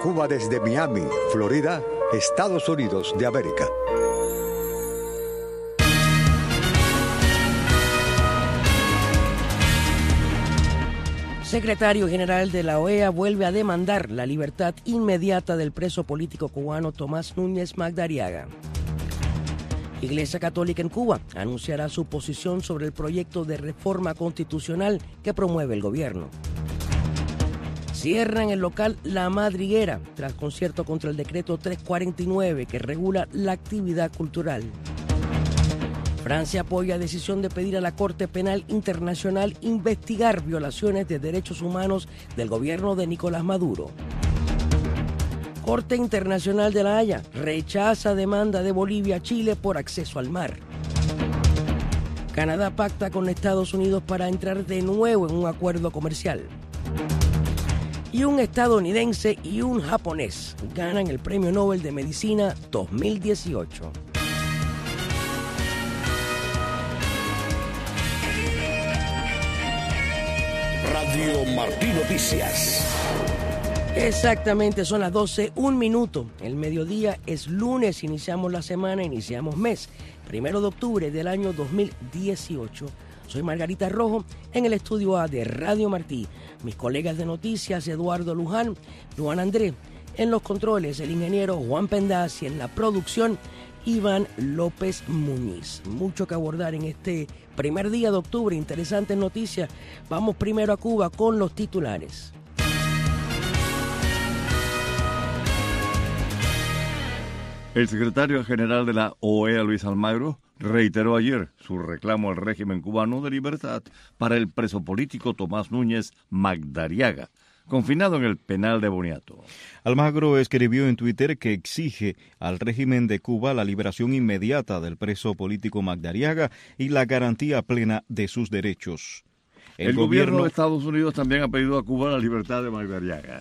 Cuba desde Miami, Florida, Estados Unidos de América. Secretario General de la OEA vuelve a demandar la libertad inmediata del preso político cubano Tomás Núñez Magdariaga. Iglesia Católica en Cuba anunciará su posición sobre el proyecto de reforma constitucional que promueve el gobierno. Cierran el local La Madriguera tras concierto contra el decreto 349 que regula la actividad cultural. Francia apoya decisión de pedir a la Corte Penal Internacional investigar violaciones de derechos humanos del gobierno de Nicolás Maduro. Corte Internacional de La Haya rechaza demanda de Bolivia a Chile por acceso al mar. Canadá pacta con Estados Unidos para entrar de nuevo en un acuerdo comercial. Y un estadounidense y un japonés ganan el Premio Nobel de Medicina 2018. Radio Martí Noticias. Exactamente, son las 12, 1 minuto. El mediodía es lunes, iniciamos la semana, iniciamos mes, 1 de octubre del año 2018. Soy Margarita Rojo, en el estudio A de Radio Martí. Mis colegas de noticias, Eduardo Luján, Luan André. En los controles, el ingeniero Juan Pendaz y en la producción, Iván López Muñiz. Mucho que abordar en este primer día de octubre, interesantes noticias. Vamos primero a Cuba con los titulares. El secretario general de la OEA, Luis Almagro, reiteró ayer su reclamo al régimen cubano de libertad para el preso político Tomás Núñez Magdariaga, confinado en el penal de Boniato. Almagro escribió en Twitter que exige al régimen de Cuba la liberación inmediata del preso político Magdariaga y la garantía plena de sus derechos. El gobierno de Estados Unidos también ha pedido a Cuba la libertad de Magdariaga.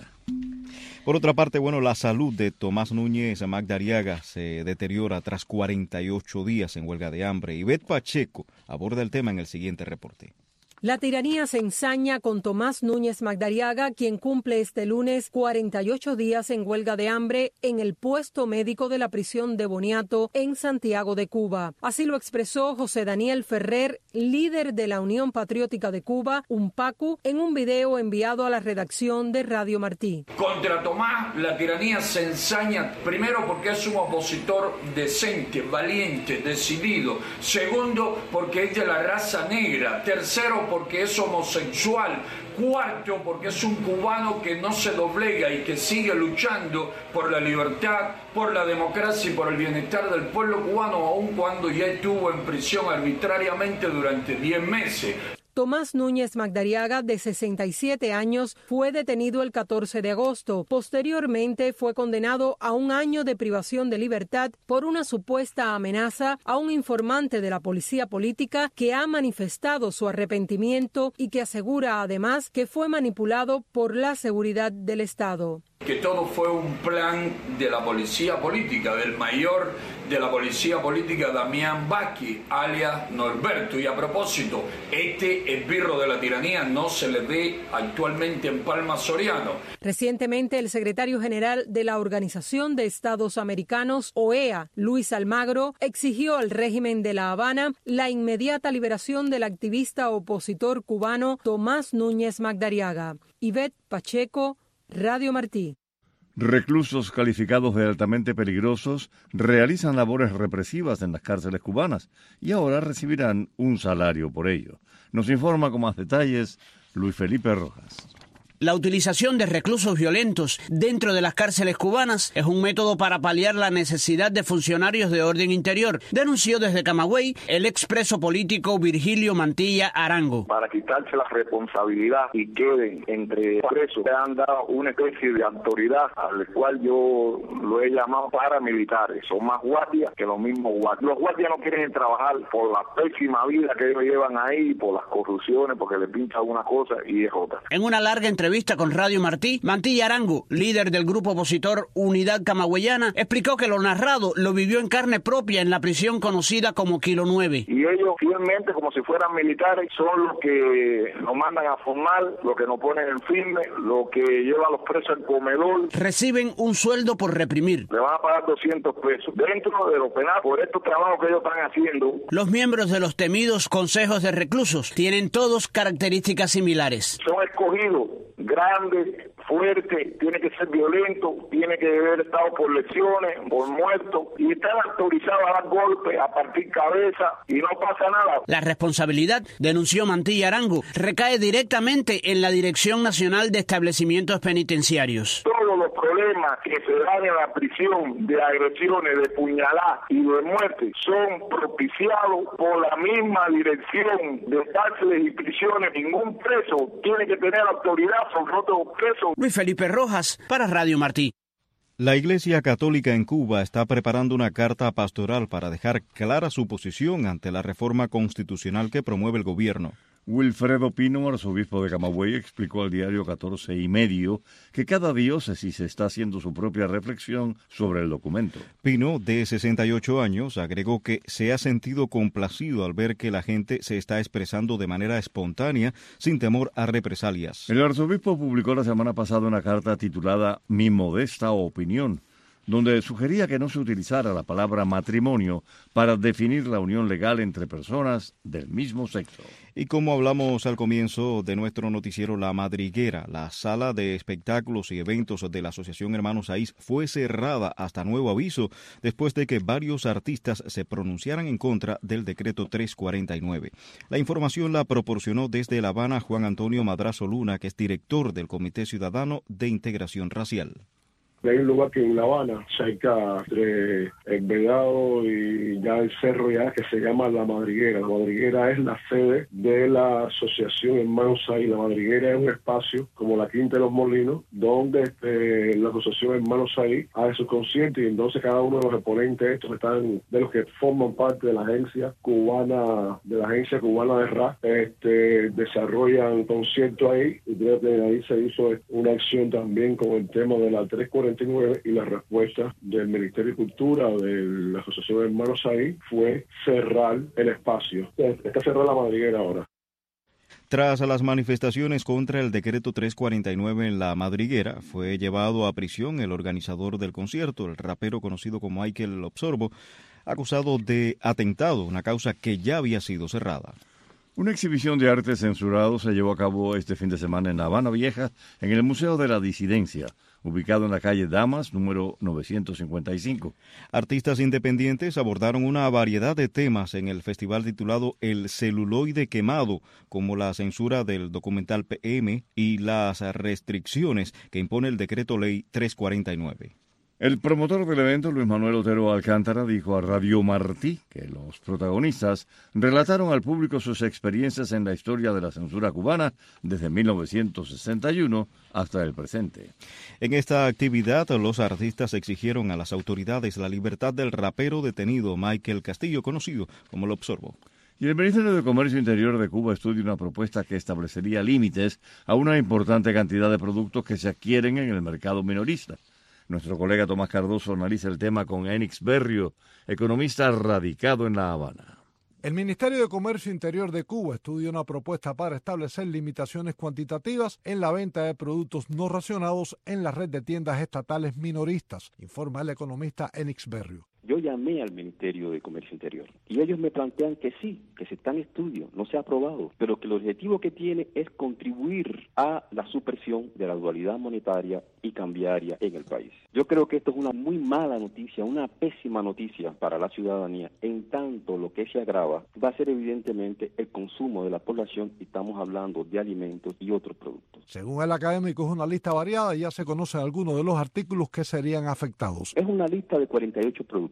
Por otra parte, la salud de Tomás Núñez Magdariaga se deteriora tras 48 días en huelga de hambre. Ivette Pacheco aborda el tema en el siguiente reporte. La tiranía se ensaña con Tomás Núñez Magdariaga, quien cumple este lunes 48 días en huelga de hambre en el puesto médico de la prisión de Boniato en Santiago de Cuba. Así lo expresó José Daniel Ferrer, líder de la Unión Patriótica de Cuba, UNPACU, en un video enviado a la redacción de Radio Martí. Contra Tomás, la tiranía se ensaña primero porque es un opositor decente, valiente, decidido. Segundo, porque es de la raza negra. Tercero, porque es homosexual. Cuarto, porque es un cubano que no se doblega y que sigue luchando por la libertad, por la democracia y por el bienestar del pueblo cubano, aun cuando ya estuvo en prisión arbitrariamente durante 10 meses. Tomás Núñez Magdariaga, de 67 años, fue detenido el 14 de agosto. Posteriormente fue condenado a 1 año de privación de libertad por una supuesta amenaza a un informante de la policía política que ha manifestado su arrepentimiento y que asegura además que fue manipulado por la seguridad del Estado. Que todo fue un plan de la policía política, del mayor de la policía política, Damián Vázquez, alias Norberto. Y a propósito, este esbirro de la tiranía no se le ve actualmente en Palma Soriano. Recientemente, el secretario general de la Organización de Estados Americanos, OEA, Luis Almagro, exigió al régimen de La Habana la inmediata liberación del activista opositor cubano Tomás Núñez Magdariaga. Ivette Pacheco, Radio Martí. Reclusos calificados de altamente peligrosos realizan labores represivas en las cárceles cubanas y ahora recibirán un salario por ello. Nos informa con más detalles Luis Felipe Rojas. La utilización de reclusos violentos dentro de las cárceles cubanas es un método para paliar la necesidad de funcionarios de orden interior, denunció desde Camagüey el expreso político Virgilio Mantilla Arango. Para quitarse la responsabilidad y queden entre presos, le han dado una especie de autoridad al cual yo lo he llamado paramilitares. Son más guardias que los mismos guardias. Los guardias no quieren trabajar por la pésima vida que ellos llevan ahí, por las corrupciones, porque les pinta una cosa y es otra. En una larga entrevista entrevista con Radio Martí, Mantilla Arango, líder del grupo opositor Unidad Camagüeyana, explicó que lo narrado lo vivió en carne propia en la prisión conocida como Kilo 9. Y ellos fielmente, como si fueran militares, son los que nos mandan a formar, los que nos ponen en firme, los que llevan a los presos al comedor. Reciben un sueldo por reprimir. Le van a pagar 200 pesos dentro de lo penal por estos trabajos que ellos están haciendo. Los miembros de los temidos consejos de reclusos tienen todos características similares. Son escogidos, grandes, fuertes, tiene que ser violento, tiene que haber estado por lesiones, por muertos, y están autorizados a dar golpes, a partir cabeza, y no pasa nada. La responsabilidad, denunció Mantilla Arango, recae directamente en la Dirección Nacional de Establecimientos Penitenciarios. Todos los problemas que se dan en la prisión de agresiones, de puñaladas y de muerte son propiciados por la misma dirección de cárceles y prisiones. Ningún preso tiene que tener autoridad sobre otro preso. Luis Felipe Rojas, para Radio Martí. La Iglesia Católica en Cuba está preparando una carta pastoral para dejar clara su posición ante la reforma constitucional que promueve el gobierno. Wilfredo Pino, arzobispo de Camagüey, explicó al diario 14 y Medio que cada diócesis está haciendo su propia reflexión sobre el documento. Pino, de 68 años, agregó que se ha sentido complacido al ver que la gente se está expresando de manera espontánea, sin temor a represalias. El arzobispo publicó la semana pasada una carta titulada Mi modesta opinión, donde sugería que no se utilizara la palabra matrimonio para definir la unión legal entre personas del mismo sexo. Y como hablamos al comienzo de nuestro noticiero La Madriguera, la sala de espectáculos y eventos de la Asociación Hermanos Saiz fue cerrada hasta nuevo aviso después de que varios artistas se pronunciaran en contra del decreto 349. La información la proporcionó desde La Habana Juan Antonio Madrazo Luna, que es director del Comité Ciudadano de Integración Racial. Hay un lugar que en La Habana, cerca entre el Vedado y ya el cerro ya, que se llama La Madriguera. La Madriguera es la sede de la Asociación Hermanos Saiz. La Madriguera es un espacio como la Quinta de los Molinos, donde la Asociación Hermanos Saiz hace sus conciertos, y entonces cada uno de los exponentes estos están, de los que forman parte de la agencia cubana, de rap, desarrollan conciertos ahí, y creo que ahí se hizo una acción también con el tema de la 349, y la respuesta del Ministerio de Cultura de la Asociación de Hermanos Saiz fue cerrar el espacio. Está cerrada La Madriguera ahora. Tras las manifestaciones contra el decreto 349 en La Madriguera, fue llevado a prisión el organizador del concierto, el rapero conocido como Michael Obsorbo, acusado de atentado, una causa que ya había sido cerrada. Una exhibición de arte censurado se llevó a cabo este fin de semana en La Habana Vieja, en el Museo de la Disidencia, ubicado en la calle Damas, número 955. Artistas independientes abordaron una variedad de temas en el festival titulado El celuloide quemado, como la censura del documental PM y las restricciones que impone el decreto ley 349. El promotor del evento, Luis Manuel Otero Alcántara, dijo a Radio Martí que los protagonistas relataron al público sus experiencias en la historia de la censura cubana desde 1961 hasta el presente. En esta actividad, los artistas exigieron a las autoridades la libertad del rapero detenido Michael Castillo, conocido como el Obsorbo. Y el Ministerio de Comercio Interior de Cuba estudia una propuesta que establecería límites a una importante cantidad de productos que se adquieren en el mercado minorista. Nuestro colega Tomás Cardoso analiza el tema con Enix Berrio, economista radicado en La Habana. El Ministerio de Comercio Interior de Cuba estudia una propuesta para establecer limitaciones cuantitativas en la venta de productos no racionados en la red de tiendas estatales minoristas, informa el economista Enix Berrio. Yo llamé al Ministerio de Comercio Interior y ellos me plantean que sí, que se está en estudio, no se ha aprobado, pero que el objetivo que tiene es contribuir a la supresión de la dualidad monetaria y cambiaria en el país. Yo creo que esto es una muy mala noticia, una pésima noticia para la ciudadanía, en tanto lo que se agrava va a ser evidentemente el consumo de la población, y estamos hablando de alimentos y otros productos. Según el académico, es una lista variada y ya se conocen algunos de los artículos que serían afectados. Es una lista de 48 productos.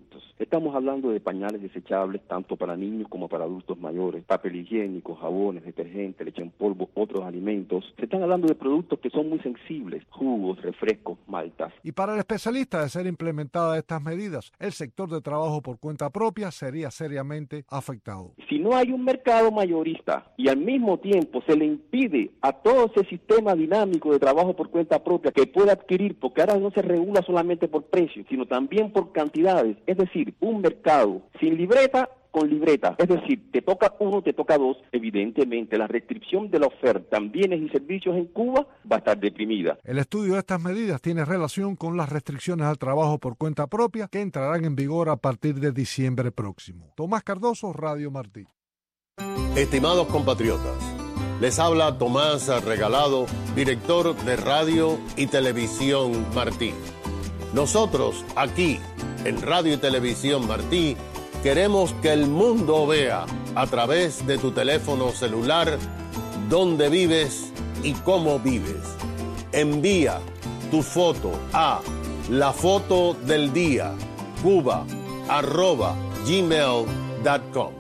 Estamos hablando de pañales desechables tanto para niños como para adultos mayores, papel higiénico, jabones, detergente, leche en polvo, otros alimentos. Se están hablando de productos que son muy sensibles, jugos, refrescos, maltas. Y para el especialista, de ser implementadas estas medidas, el sector de trabajo por cuenta propia sería seriamente afectado. Si no hay un mercado mayorista y al mismo tiempo se le impide a todo ese sistema dinámico de trabajo por cuenta propia que pueda adquirir, porque ahora no se regula solamente por precio, sino también por cantidades, es decir, un mercado sin libreta, con libreta, es decir, te toca uno, te toca dos, evidentemente la restricción de la oferta en bienes y servicios en Cuba va a estar deprimida. El estudio de estas medidas tiene relación con las restricciones al trabajo por cuenta propia que entrarán en vigor a partir de diciembre próximo. Tomás Cardoso, Radio Martí. Estimados compatriotas, les habla Tomás Regalado, director de Radio y Televisión Martí. Nosotros, aquí, en Radio y Televisión Martí, queremos que el mundo vea a través de tu teléfono celular dónde vives y cómo vives. Envía tu foto a lafotodeldia@gmail.com.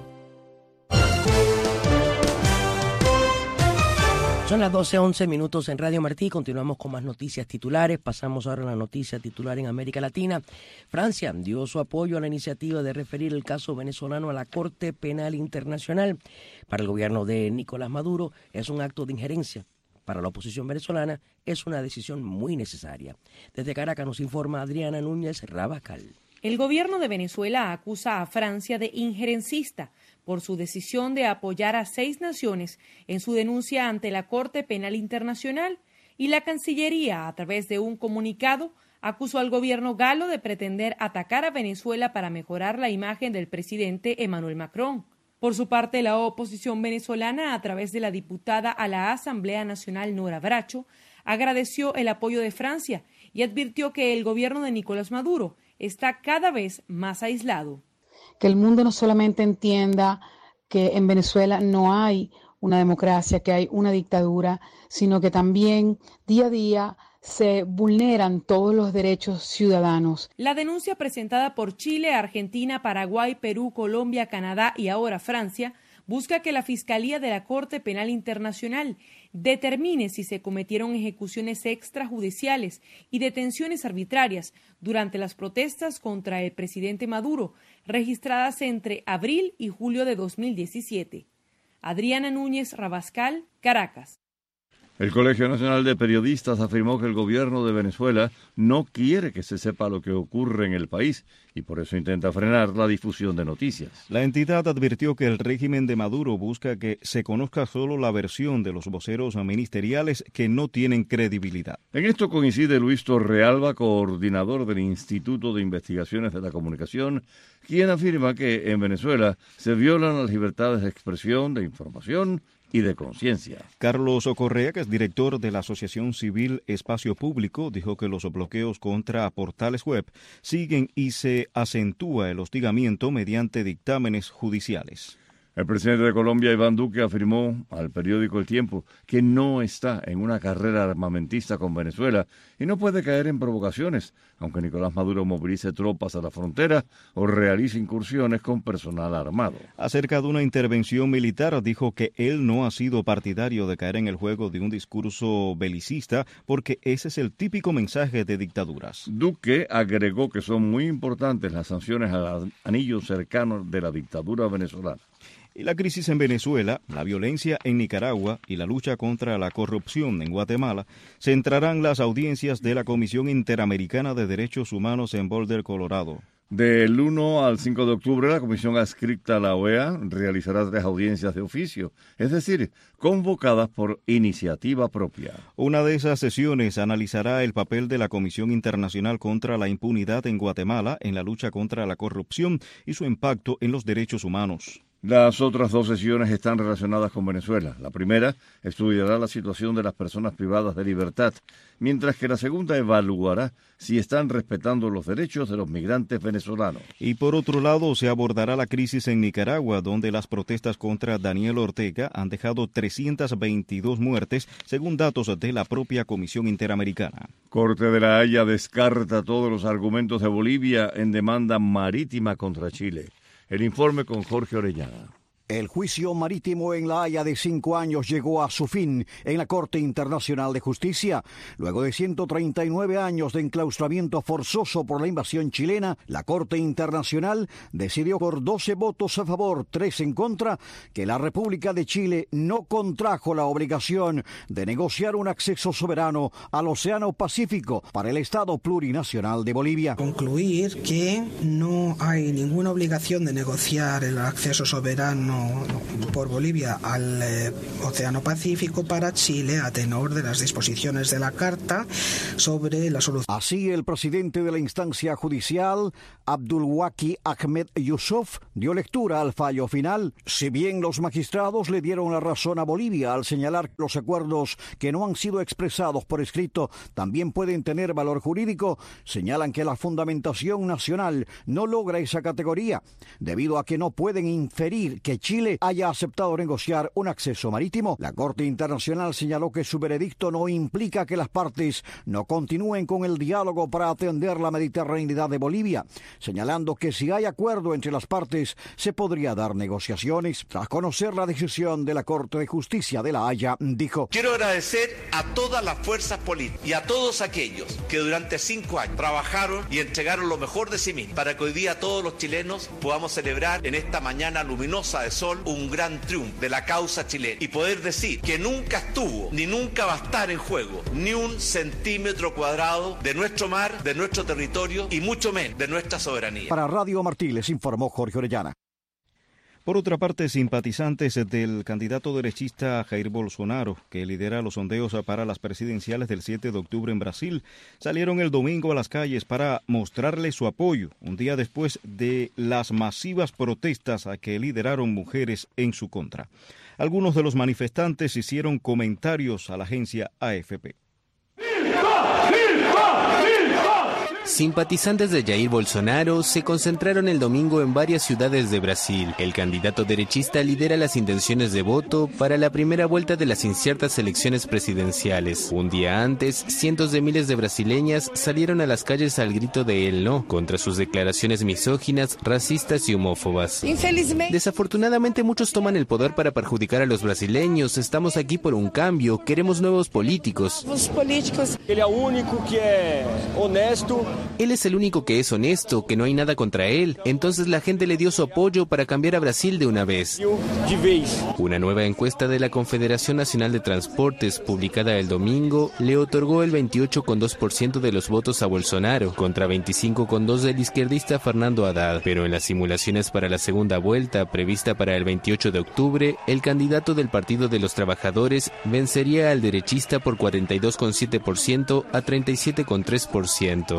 Son las 12:11 en Radio Martí. Continuamos con más noticias titulares. Pasamos ahora a la noticia titular en América Latina. Francia dio su apoyo a la iniciativa de referir el caso venezolano a la Corte Penal Internacional. Para el gobierno de Nicolás Maduro es un acto de injerencia. Para la oposición venezolana es una decisión muy necesaria. Desde Caracas nos informa Adriana Núñez Rabascal. El gobierno de Venezuela acusa a Francia de injerencista por su decisión de apoyar a 6 naciones en su denuncia ante la Corte Penal Internacional, y la Cancillería, a través de un comunicado, acusó al gobierno galo de pretender atacar a Venezuela para mejorar la imagen del presidente Emmanuel Macron. Por su parte, la oposición venezolana, a través de la diputada a la Asamblea Nacional Nora Bracho, agradeció el apoyo de Francia y advirtió que el gobierno de Nicolás Maduro está cada vez más aislado. Que el mundo no solamente entienda que en Venezuela no hay una democracia, que hay una dictadura, sino que también día a día se vulneran todos los derechos ciudadanos. La denuncia presentada por Chile, Argentina, Paraguay, Perú, Colombia, Canadá y ahora Francia busca que la Fiscalía de la Corte Penal Internacional determine si se cometieron ejecuciones extrajudiciales y detenciones arbitrarias durante las protestas contra el presidente Maduro, registradas entre abril y julio de 2017. Adriana Núñez Rabascal, Caracas. El Colegio Nacional de Periodistas afirmó que el gobierno de Venezuela no quiere que se sepa lo que ocurre en el país y por eso intenta frenar la difusión de noticias. La entidad advirtió que el régimen de Maduro busca que se conozca solo la versión de los voceros ministeriales que no tienen credibilidad. En esto coincide Luis Torrealba, coordinador del Instituto de Investigaciones de la Comunicación, quien afirma que en Venezuela se violan las libertades de expresión, de información y de conciencia. Carlos Correa, que es director de la Asociación Civil Espacio Público, dijo que los bloqueos contra portales web siguen y se acentúa el hostigamiento mediante dictámenes judiciales. El presidente de Colombia, Iván Duque, afirmó al periódico El Tiempo que no está en una carrera armamentista con Venezuela y no puede caer en provocaciones, aunque Nicolás Maduro movilice tropas a la frontera o realice incursiones con personal armado. Acerca de una intervención militar, dijo que él no ha sido partidario de caer en el juego de un discurso belicista porque ese es el típico mensaje de dictaduras. Duque agregó que son muy importantes las sanciones al anillo cercano de la dictadura venezolana. Y la crisis en Venezuela, la violencia en Nicaragua y la lucha contra la corrupción en Guatemala centrarán las audiencias de la Comisión Interamericana de Derechos Humanos en Boulder, Colorado. Del 1 al 5 de octubre, la comisión adscrita a la OEA realizará 3 audiencias de oficio, es decir, convocadas por iniciativa propia. Una de esas sesiones analizará el papel de la Comisión Internacional contra la Impunidad en Guatemala en la lucha contra la corrupción y su impacto en los derechos humanos. Las otras dos sesiones están relacionadas con Venezuela. La primera estudiará la situación de las personas privadas de libertad, mientras que la segunda evaluará si están respetando los derechos de los migrantes venezolanos. Y por otro lado, se abordará la crisis en Nicaragua, donde las protestas contra Daniel Ortega han dejado 322 muertes, según datos de la propia Comisión Interamericana. Corte de La Haya descarta todos los argumentos de Bolivia en demanda marítima contra Chile. El informe con Jorge Orellana. El juicio marítimo en La Haya de 5 años llegó a su fin en la Corte Internacional de Justicia. Luego de 139 años de enclaustramiento forzoso por la invasión chilena, la Corte Internacional decidió por 12 votos a favor, 3 en contra, que la República de Chile no contrajo la obligación de negociar un acceso soberano al Océano Pacífico para el Estado plurinacional de Bolivia. Concluir que no hay ninguna obligación de negociar el acceso soberano por Bolivia al Océano Pacífico para Chile a tenor de las disposiciones de la Carta sobre la solución. Así, el presidente de la instancia judicial, Abdulwaki Ahmed Yusuf, dio lectura al fallo final. Si bien los magistrados le dieron la razón a Bolivia al señalar que los acuerdos que no han sido expresados por escrito también pueden tener valor jurídico, señalan que la fundamentación nacional no logra esa categoría, debido a que no pueden inferir que Chile haya aceptado negociar un acceso marítimo. La Corte Internacional señaló que su veredicto no implica que las partes no continúen con el diálogo para atender la mediterraneidad de Bolivia, señalando que si hay acuerdo entre las partes se podría dar negociaciones. Tras conocer la decisión de la Corte de Justicia de La Haya, dijo: quiero agradecer a todas las fuerzas políticas y a todos aquellos que durante 5 años trabajaron y entregaron lo mejor de sí mismos para que hoy día todos los chilenos podamos celebrar en esta mañana luminosa de sol un gran triunfo de la causa chilena y poder decir que nunca estuvo ni nunca va a estar en juego ni un centímetro cuadrado de nuestro mar, de nuestro territorio y mucho menos de nuestra soberanía. Para Radio Martí les informó Jorge Orellana. Por otra parte, simpatizantes del candidato derechista Jair Bolsonaro, que lidera los sondeos para las presidenciales del 7 de octubre en Brasil, salieron el domingo a las calles para mostrarle su apoyo, un día después de las masivas protestas a que lideraron mujeres en su contra. Algunos de los manifestantes hicieron comentarios a la agencia AFP. Simpatizantes de Jair Bolsonaro se concentraron el domingo en varias ciudades de Brasil. El candidato derechista lidera las intenciones de voto para la primera vuelta de las inciertas elecciones presidenciales. Un día antes, cientos de miles de brasileñas salieron a las calles al grito de "El no" contra sus declaraciones misóginas, racistas y homófobas. Desafortunadamente, muchos toman el poder para perjudicar a los brasileños. Estamos aquí por un cambio, queremos nuevos políticos. Él es el único que es honesto. Él es el único que es honesto, que no hay nada contra él. Entonces la gente le dio su apoyo para cambiar a Brasil de una vez. Una nueva encuesta de la Confederación Nacional de Transportes, publicada el domingo, le otorgó el 28,2% de los votos a Bolsonaro, contra 25,2% del izquierdista Fernando Haddad. Pero en las simulaciones para la segunda vuelta, prevista para el 28 de octubre, el candidato del Partido de los Trabajadores vencería al derechista por 42,7% a 37,3%.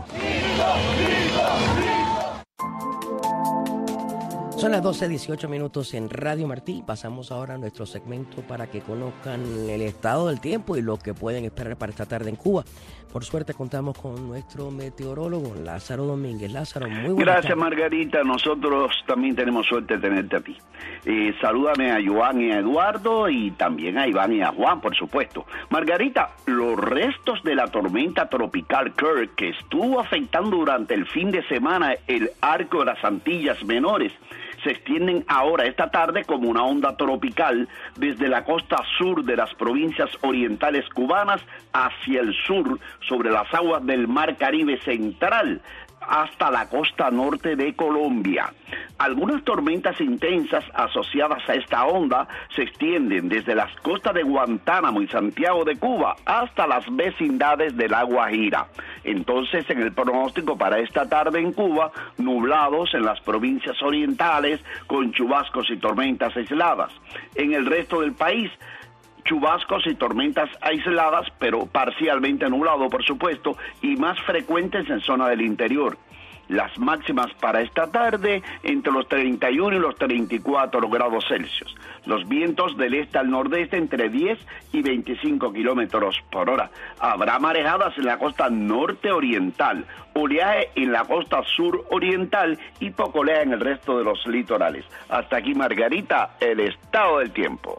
Son las 12:18 minutos en Radio Martí. Pasamos ahora a nuestro segmento para que conozcan el estado del tiempo y lo que pueden esperar para esta tarde en Cuba. Por suerte contamos con nuestro meteorólogo Lázaro Domínguez. Lázaro, muy buenas Gracias, tardes. Margarita. Nosotros también tenemos suerte de tenerte a ti. Salúdame a Joan y a Eduardo y también a Iván y a Juan, por supuesto. Margarita, los restos de la tormenta tropical Kirk que estuvo afectando durante el fin de semana el arco de las Antillas Menores se extienden ahora esta tarde como una onda tropical desde la costa sur de las provincias orientales cubanas hacia el sur sobre las aguas del Mar Caribe Central hasta la costa norte de Colombia. Algunas tormentas intensas asociadas a esta onda se extienden desde las costas de Guantánamo y Santiago de Cuba hasta las vecindades de La Guajira. Entonces, en el pronóstico para esta tarde en Cuba, nublados en las provincias orientales con chubascos y tormentas aisladas. En el resto del país, chubascos y tormentas aisladas, pero parcialmente nublado, por supuesto, y más frecuentes en zona del interior. Las máximas para esta tarde entre los 31 y los 34 grados Celsius. Los vientos del este al nordeste entre 10 y 25 kilómetros por hora. Habrá marejadas en la costa norte oriental, oleaje en la costa sur oriental y poco oleaje en el resto de los litorales. Hasta aquí, Margarita, el estado del tiempo.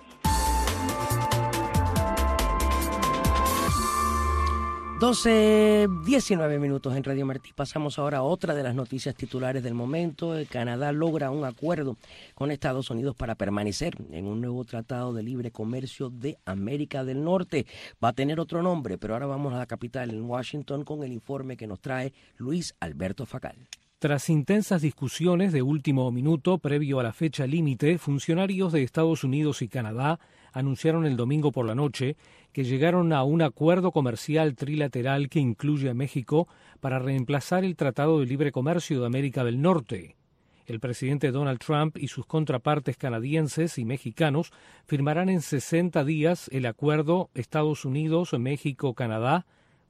12:19 minutos en Radio Martí. Pasamos ahora a otra de las noticias titulares del momento. Canadá logra un acuerdo con Estados Unidos para permanecer en un nuevo tratado de libre comercio de América del Norte. Va a tener otro nombre, pero ahora vamos a la capital, en Washington, con el informe que nos trae Luis Alberto Facal. Tras intensas discusiones de último minuto previo a la fecha límite, funcionarios de Estados Unidos y Canadá anunciaron el domingo por la noche que llegaron a un acuerdo comercial trilateral que incluye a México para reemplazar el Tratado de Libre Comercio de América del Norte. El presidente Donald Trump y sus contrapartes canadienses y mexicanos firmarán en 60 días el acuerdo Estados Unidos-México-Canadá,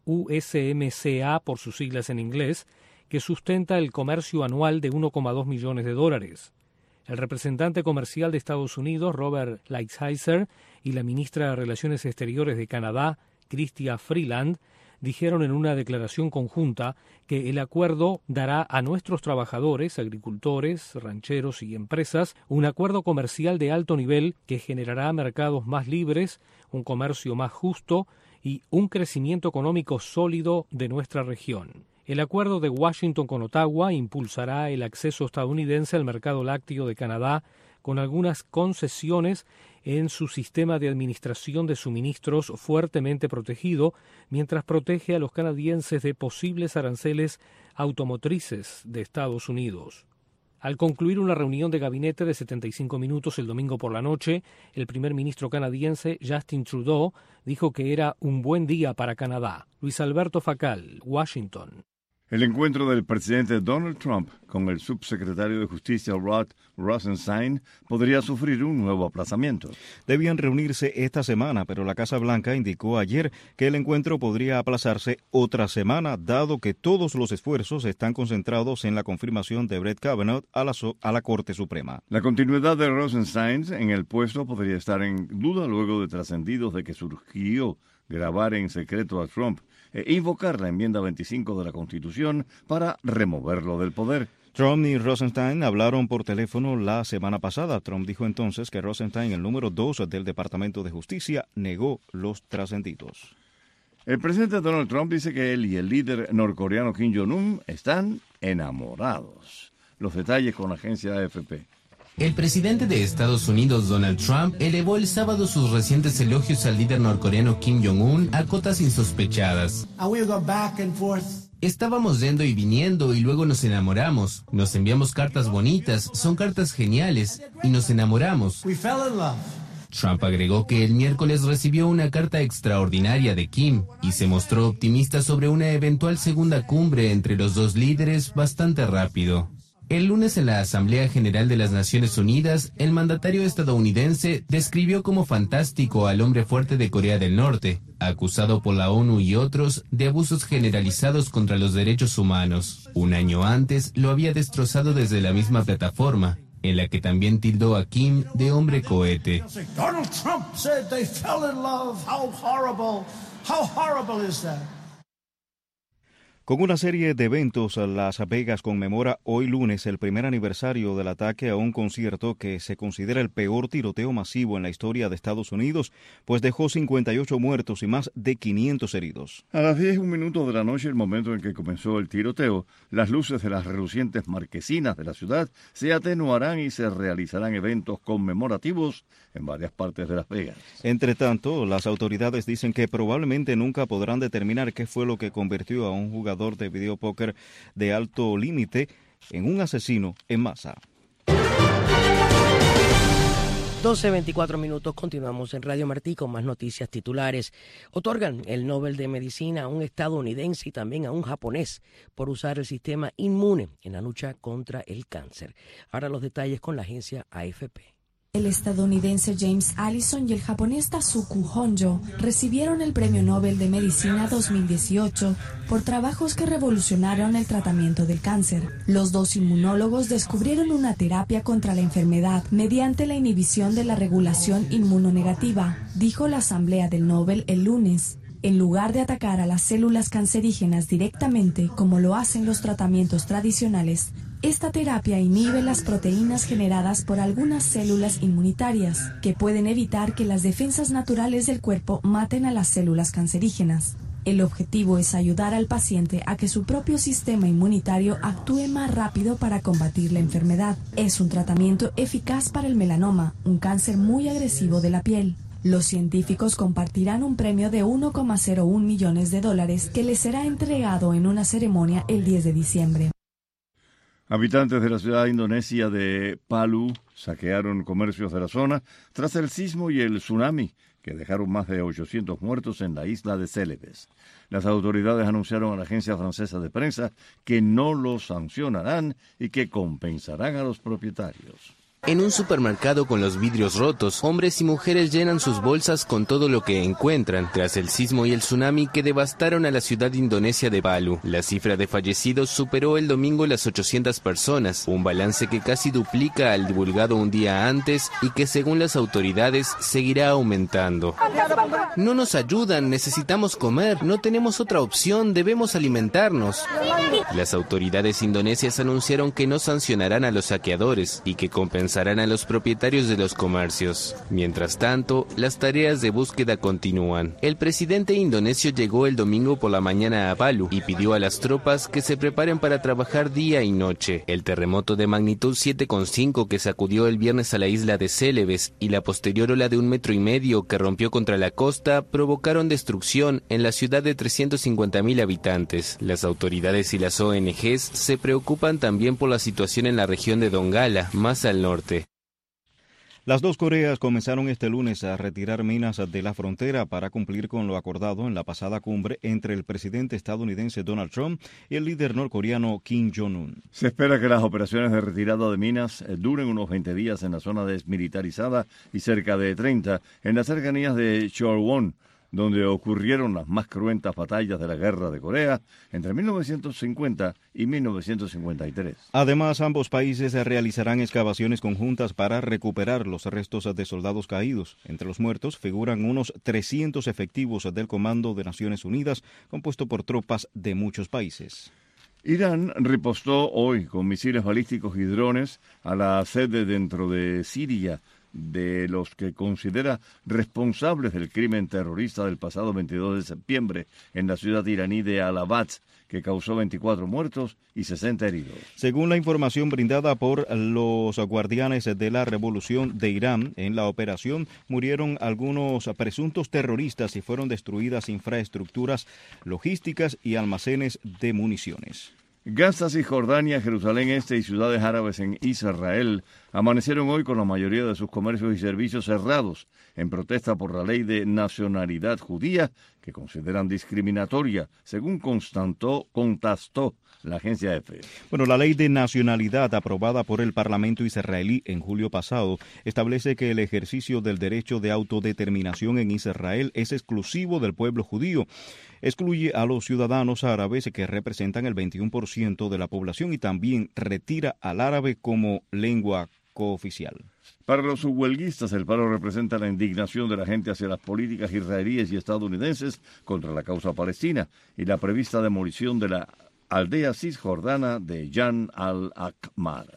USMCA por sus siglas en inglés, que sustenta el comercio anual de 1,2 millones de dólares. El representante comercial de Estados Unidos, Robert Lighthizer, y la ministra de Relaciones Exteriores de Canadá, Chrystia Freeland, dijeron en una declaración conjunta que el acuerdo dará a nuestros trabajadores, agricultores, rancheros y empresas un acuerdo comercial de alto nivel que generará mercados más libres, un comercio más justo y un crecimiento económico sólido de nuestra región. El acuerdo de Washington con Ottawa impulsará el acceso estadounidense al mercado lácteo de Canadá con algunas concesiones en su sistema de administración de suministros fuertemente protegido, mientras protege a los canadienses de posibles aranceles automotrices de Estados Unidos. Al concluir una reunión de gabinete de 75 minutos el domingo por la noche, el primer ministro canadiense Justin Trudeau dijo que era un buen día para Canadá. Luis Alberto Facal, Washington. El encuentro del presidente Donald Trump con el subsecretario de Justicia Rod Rosenstein podría sufrir un nuevo aplazamiento. Debían reunirse esta semana, pero la Casa Blanca indicó ayer que el encuentro podría aplazarse otra semana, dado que todos los esfuerzos están concentrados en la confirmación de Brett Kavanaugh a la Corte Suprema. La continuidad de Rosenstein en el puesto podría estar en duda luego de trascendidos de que surgió grabar en secreto a Trump e invocar la enmienda 25 de la Constitución para removerlo del poder. Trump y Rosenstein hablaron por teléfono la semana pasada. Trump dijo entonces que Rosenstein, el número 2 del Departamento de Justicia, negó los trascendidos. El presidente Donald Trump dice que él y el líder norcoreano Kim Jong-un están enamorados. Los detalles con la agencia AFP. El presidente de Estados Unidos, Donald Trump, elevó el sábado sus recientes elogios al líder norcoreano Kim Jong-un a cotas insospechadas. Estábamos yendo y viniendo y luego nos enamoramos. Nos enviamos cartas bonitas, son cartas geniales, y nos enamoramos. Trump agregó que el miércoles recibió una carta extraordinaria de Kim y se mostró optimista sobre una eventual segunda cumbre entre los dos líderes bastante rápido. El lunes en la Asamblea General de las Naciones Unidas, el mandatario estadounidense describió como fantástico al hombre fuerte de Corea del Norte, acusado por la ONU y otros de abusos generalizados contra los derechos humanos. Un año antes lo había destrozado desde la misma plataforma, en la que también tildó a Kim de hombre cohete. Donald Trump said they fell in love. How horrible. How horrible is that? Con una serie de eventos, Las Vegas conmemora hoy lunes el primer aniversario del ataque a un concierto que se considera el peor tiroteo masivo en la historia de Estados Unidos, pues dejó 58 muertos y más de 500 heridos. A las 10:01 de la noche, el momento en que comenzó el tiroteo, las luces de las relucientes marquesinas de la ciudad se atenuarán y se realizarán eventos conmemorativos en varias partes de Las Vegas. Entre tanto, las autoridades dicen que probablemente nunca podrán determinar qué fue lo que convirtió a un jugador de videopóker de alto límite en un asesino en masa. 12:24 minutos, continuamos en Radio Martí con más noticias titulares. Otorgan el Nobel de Medicina a un estadounidense y también a un japonés por usar el sistema inmune en la lucha contra el cáncer. Ahora los detalles con la agencia AFP. El estadounidense James Allison y el japonés Tasuku Honjo recibieron el Premio Nobel de Medicina 2018 por trabajos que revolucionaron el tratamiento del cáncer. Los dos inmunólogos descubrieron una terapia contra la enfermedad mediante la inhibición de la regulación inmunonegativa, dijo la Asamblea del Nobel el lunes. En lugar de atacar a las células cancerígenas directamente, como lo hacen los tratamientos tradicionales, esta terapia inhibe las proteínas generadas por algunas células inmunitarias, que pueden evitar que las defensas naturales del cuerpo maten a las células cancerígenas. El objetivo es ayudar al paciente a que su propio sistema inmunitario actúe más rápido para combatir la enfermedad. Es un tratamiento eficaz para el melanoma, un cáncer muy agresivo de la piel. Los científicos compartirán un premio de $1,01 millones que les será entregado en una ceremonia el 10 de diciembre. Habitantes de la ciudad indonesia de Palu saquearon comercios de la zona tras el sismo y el tsunami que dejaron más de 800 muertos en la isla de Celebes. Las autoridades anunciaron a la agencia francesa de prensa que no los sancionarán y que compensarán a los propietarios. En un supermercado con los vidrios rotos, hombres y mujeres llenan sus bolsas con todo lo que encuentran tras el sismo y el tsunami que devastaron a la ciudad indonesia de Palu. La cifra de fallecidos superó el domingo las 800 personas, un balance que casi duplica al divulgado un día antes y que según las autoridades seguirá aumentando. No nos ayudan, necesitamos comer, no tenemos otra opción, debemos alimentarnos. Las autoridades indonesias anunciaron que no sancionarán a los saqueadores y que compensarán a los propietarios de los comercios. Mientras tanto, las tareas de búsqueda continúan. El presidente indonesio llegó el domingo por la mañana a Palu y pidió a las tropas que se preparen para trabajar día y noche. El terremoto de magnitud 7,5 que sacudió el viernes a la isla de Celebes y la posterior ola de 1,5 metros que rompió contra la costa provocaron destrucción en la ciudad de 350.000 habitantes. Las autoridades y las ONGs se preocupan también por la situación en la región de Donggala, más al norte. Las dos Coreas comenzaron este lunes a retirar minas de la frontera para cumplir con lo acordado en la pasada cumbre entre el presidente estadounidense Donald Trump y el líder norcoreano Kim Jong-un. Se espera que las operaciones de retirada de minas duren unos 20 días en la zona desmilitarizada y cerca de 30 en las cercanías de Choewon, donde ocurrieron las más cruentas batallas de la Guerra de Corea entre 1950 y 1953. Además, ambos países realizarán excavaciones conjuntas para recuperar los restos de soldados caídos. Entre los muertos figuran unos 300 efectivos del Comando de Naciones Unidas, compuesto por tropas de muchos países. Irán ripostó hoy con misiles balísticos y drones a la sede dentro de Siria de los que considera responsables del crimen terrorista del pasado 22 de septiembre en la ciudad iraní de Al-Abad, que causó 24 muertos y 60 heridos. Según la información brindada por los guardianes de la revolución de Irán, en la operación murieron algunos presuntos terroristas y fueron destruidas infraestructuras logísticas y almacenes de municiones. Gaza, Cisjordania, Jerusalén Este y ciudades árabes en Israel amanecieron hoy con la mayoría de sus comercios y servicios cerrados en protesta por la ley de nacionalidad judía que consideran discriminatoria, según constató la agencia EFE. Bueno, la ley de nacionalidad aprobada por el Parlamento israelí en julio pasado establece que el ejercicio del derecho de autodeterminación en Israel es exclusivo del pueblo judío. Excluye a los ciudadanos árabes que representan el 21% de la población y también retira al árabe como lengua cooficial. Para los huelguistas, el paro representa la indignación de la gente hacia las políticas israelíes y estadounidenses contra la causa palestina y la prevista demolición de la aldea cisjordana de Jan al-Akmar.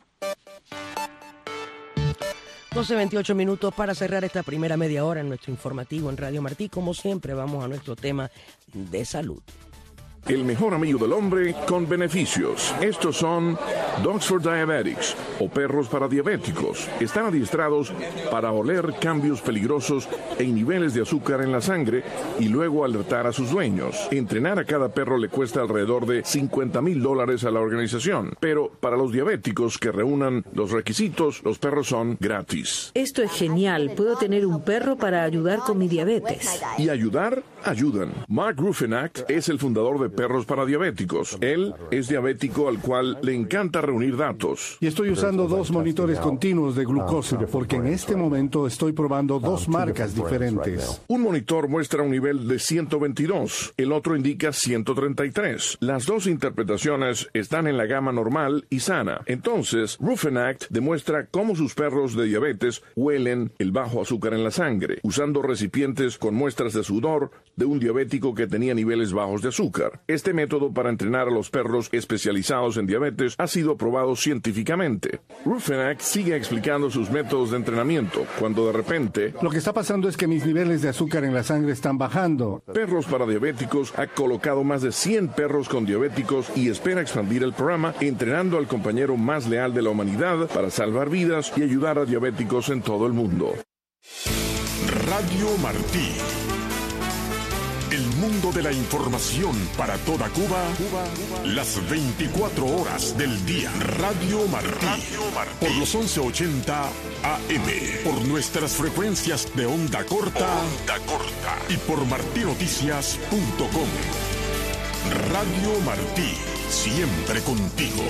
12:28 minutos para cerrar esta primera media hora en nuestro informativo en Radio Martí. Como siempre, vamos a nuestro tema de salud. El mejor amigo del hombre con beneficios. Estos son Dogs for Diabetics o perros para diabéticos. Están adiestrados para oler cambios peligrosos en niveles de azúcar en la sangre y luego alertar a sus dueños. Entrenar a cada perro le cuesta alrededor de $50,000 a la organización, pero para los diabéticos que reúnan los requisitos, los perros son gratis. Esto es genial. Puedo tener un perro para ayudar con mi diabetes. Y ayudar, ayudan. Mark Ruffenacht es el fundador de Perros para Diabéticos. Él es diabético al cual le encanta reunir datos. Y estoy usando 2 monitores continuos de glucosa, porque en este momento estoy probando 2 marcas diferentes. Un monitor muestra un nivel de 122, el otro indica 133. Las 2 interpretaciones están en la gama normal y sana. Entonces, Ruffenact demuestra cómo sus perros de diabetes huelen el bajo azúcar en la sangre, usando recipientes con muestras de sudor de un diabético que tenía niveles bajos de azúcar. Este método para entrenar a los perros especializados en diabetes ha sido probado científicamente. Ruffenact sigue explicando sus métodos de entrenamiento, cuando de repente... Lo que está pasando es que mis niveles de azúcar en la sangre están bajando. Perros para Diabéticos ha colocado más de 100 perros con diabéticos y espera expandir el programa, entrenando al compañero más leal de la humanidad para salvar vidas y ayudar a diabéticos en todo el mundo. Radio Martí. El mundo de la información para toda Cuba, las 24 horas del día. Radio Martí. Por los 1180 AM. Por nuestras frecuencias de onda corta. Y por martinoticias.com. Radio Martí. Siempre contigo.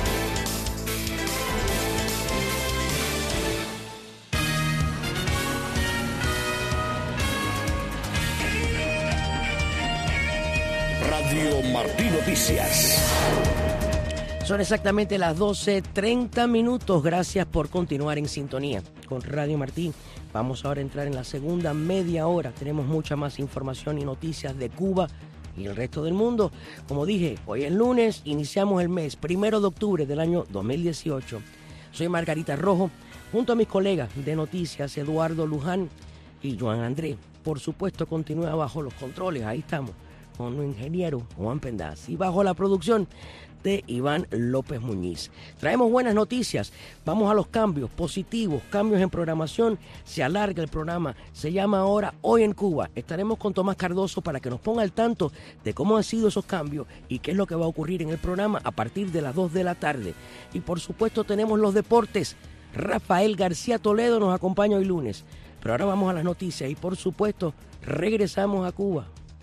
Radio Martí Noticias. Son exactamente las 12:30. Gracias por continuar en sintonía con Radio Martí. Vamos ahora a entrar en la segunda media hora. Tenemos mucha más información y noticias de Cuba y el resto del mundo. Como dije, hoy es lunes, iniciamos el mes 1 de octubre del año 2018. Soy Margarita Rojo, junto a mis colegas de noticias, Eduardo Luján y Joan Andrés. Por supuesto, continúa bajo los controles, ahí estamos, con el ingeniero Juan Pendaz y bajo la producción de Iván López Muñiz. Traemos buenas noticias, vamos a los cambios positivos, cambios en programación, se alarga el programa, se llama ahora Hoy en Cuba. Estaremos con Tomás Cardoso para que nos ponga al tanto de cómo han sido esos cambios y qué es lo que va a ocurrir en el programa a partir de las 2 de la tarde. Y por supuesto tenemos los deportes. Rafael García Toledo nos acompaña hoy lunes. Pero ahora vamos a las noticias y por supuesto regresamos a Cuba.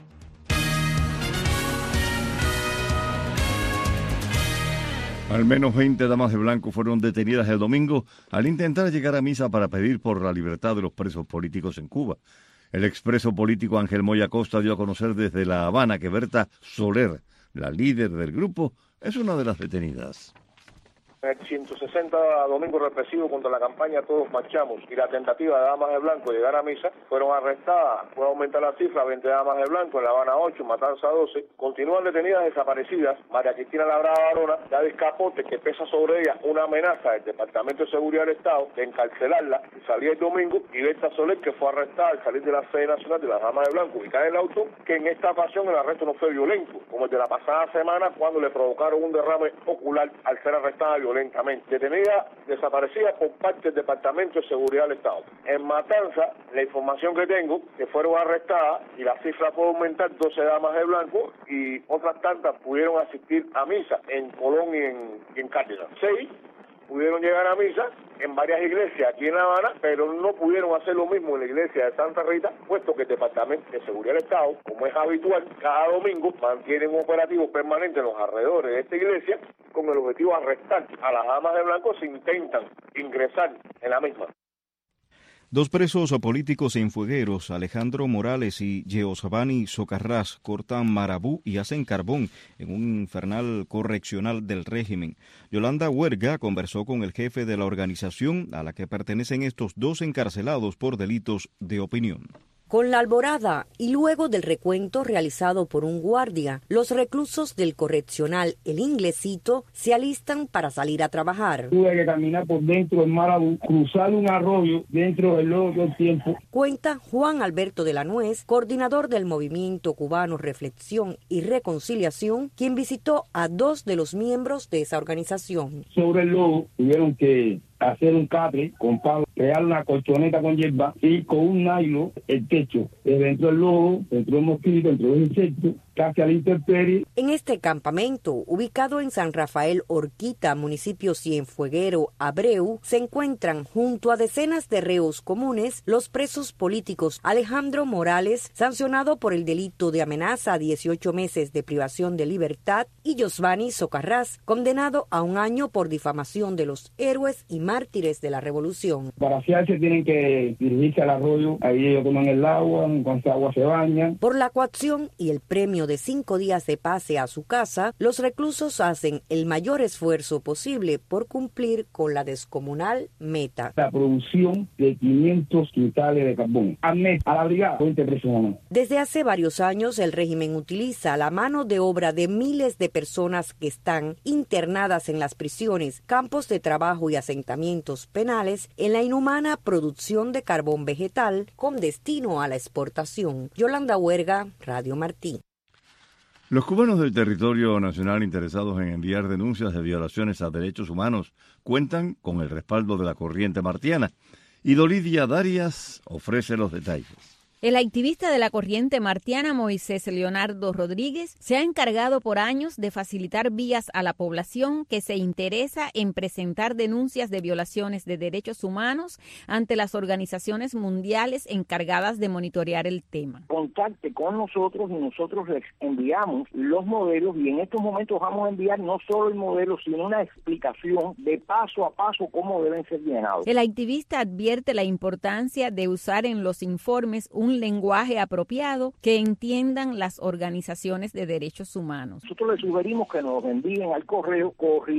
Al menos 20 damas de blanco fueron detenidas el domingo al intentar llegar a misa para pedir por la libertad de los presos políticos en Cuba. El expreso político Ángel Moya Costa dio a conocer desde La Habana que Berta Soler, la líder del grupo, es una de las detenidas. El 160 domingo represivo contra la campaña Todos Marchamos y la tentativa de damas de blanco de llegar a misa fueron arrestadas. Puede aumentar la cifra, 20 damas de blanco, en La Habana 8, Matanza 12. Continúan detenidas desaparecidas María Cristina Labrada Barona, David Capote, que pesa sobre ella una amenaza del Departamento de Seguridad del Estado de encarcelarla, y salía el domingo, y Berta Soler, que fue arrestada al salir de la sede nacional de las damas de blanco ubicada en el auto, que en esta ocasión el arresto no fue violento, como el de la pasada semana cuando le provocaron un derrame ocular al ser arrestada violentamente. Detenida, desaparecida por parte del Departamento de Seguridad del Estado. En Matanza, la información que tengo, que fueron arrestadas y la cifra puede aumentar, 12 damas de blanco y otras tantas pudieron asistir a misa en Colón y en Cárdenas. 6 pudieron llegar a misa en varias iglesias aquí en La Habana, pero no pudieron hacer lo mismo en la iglesia de Santa Rita, puesto que el Departamento de Seguridad del Estado, como es habitual, cada domingo mantienen un operativo permanente en los alrededores de esta iglesia con el objetivo de arrestar a las damas de blanco si intentan ingresar en la misma. 2 presos políticos en Fuegueros, Alejandro Morales y Yeosvani Socarrás, cortan marabú y hacen carbón en un infernal correccional del régimen. Yolanda Huerga conversó con el jefe de la organización a la que pertenecen estos 2 encarcelados por delitos de opinión. Con la alborada y luego del recuento realizado por un guardia, los reclusos del correccional El Inglesito se alistan para salir a trabajar. Tuve que caminar por dentro del Marabú, cruzar un arroyo dentro del lodo del tiempo. Cuenta Juan Alberto de la Nuez, coordinador del Movimiento Cubano Reflexión y Reconciliación, quien visitó a 2 de los miembros de esa organización. Sobre el lodo tuvieron que hacer un catre con palo, crear una colchoneta con hierba y con un nylon el techo. Dentro del lodo, dentro del mosquito, dentro del insecto, casi a la intemperie. En este campamento, ubicado en San Rafael Horquita, municipio Cienfueguero, Abreu, se encuentran junto a decenas de reos comunes los presos políticos Alejandro Morales, sancionado por el delito de amenaza a 18 meses de privación de libertad, y Josvani Socarrás, condenado a 1 año por difamación de los héroes y mártires de la revolución. Para asearse tienen que dirigirse al arroyo, ahí ellos toman el agua, con esa agua se bañan. Por la coacción y el premio de 5 días de pase a su casa, los reclusos hacen el mayor esfuerzo posible por cumplir con la descomunal meta. La producción de 500 quintales de carbón al mes a la brigada, 20 presos. Desde hace varios años, el régimen utiliza la mano de obra de miles de personas que están internadas en las prisiones, campos de trabajo y asentamientos penales en la inhumana producción de carbón vegetal con destino a la exportación. Yolanda Huerga, Radio Martí. Los cubanos del territorio nacional interesados en enviar denuncias de violaciones a derechos humanos cuentan con el respaldo de la Corriente Martiana. Y Dolidia Darias ofrece los detalles. El activista de la Corriente Martiana, Moisés Leonardo Rodríguez, se ha encargado por años de facilitar vías a la población que se interesa en presentar denuncias de violaciones de derechos humanos ante las organizaciones mundiales encargadas de monitorear el tema. Contacte con nosotros y nosotros les enviamos los modelos, y en estos momentos vamos a enviar no solo el modelo, sino una explicación de paso a paso cómo deben ser llenados. El activista advierte la importancia de usar en los informes un lenguaje apropiado que entiendan las organizaciones de derechos humanos. Nosotros les sugerimos que nos envíen al correo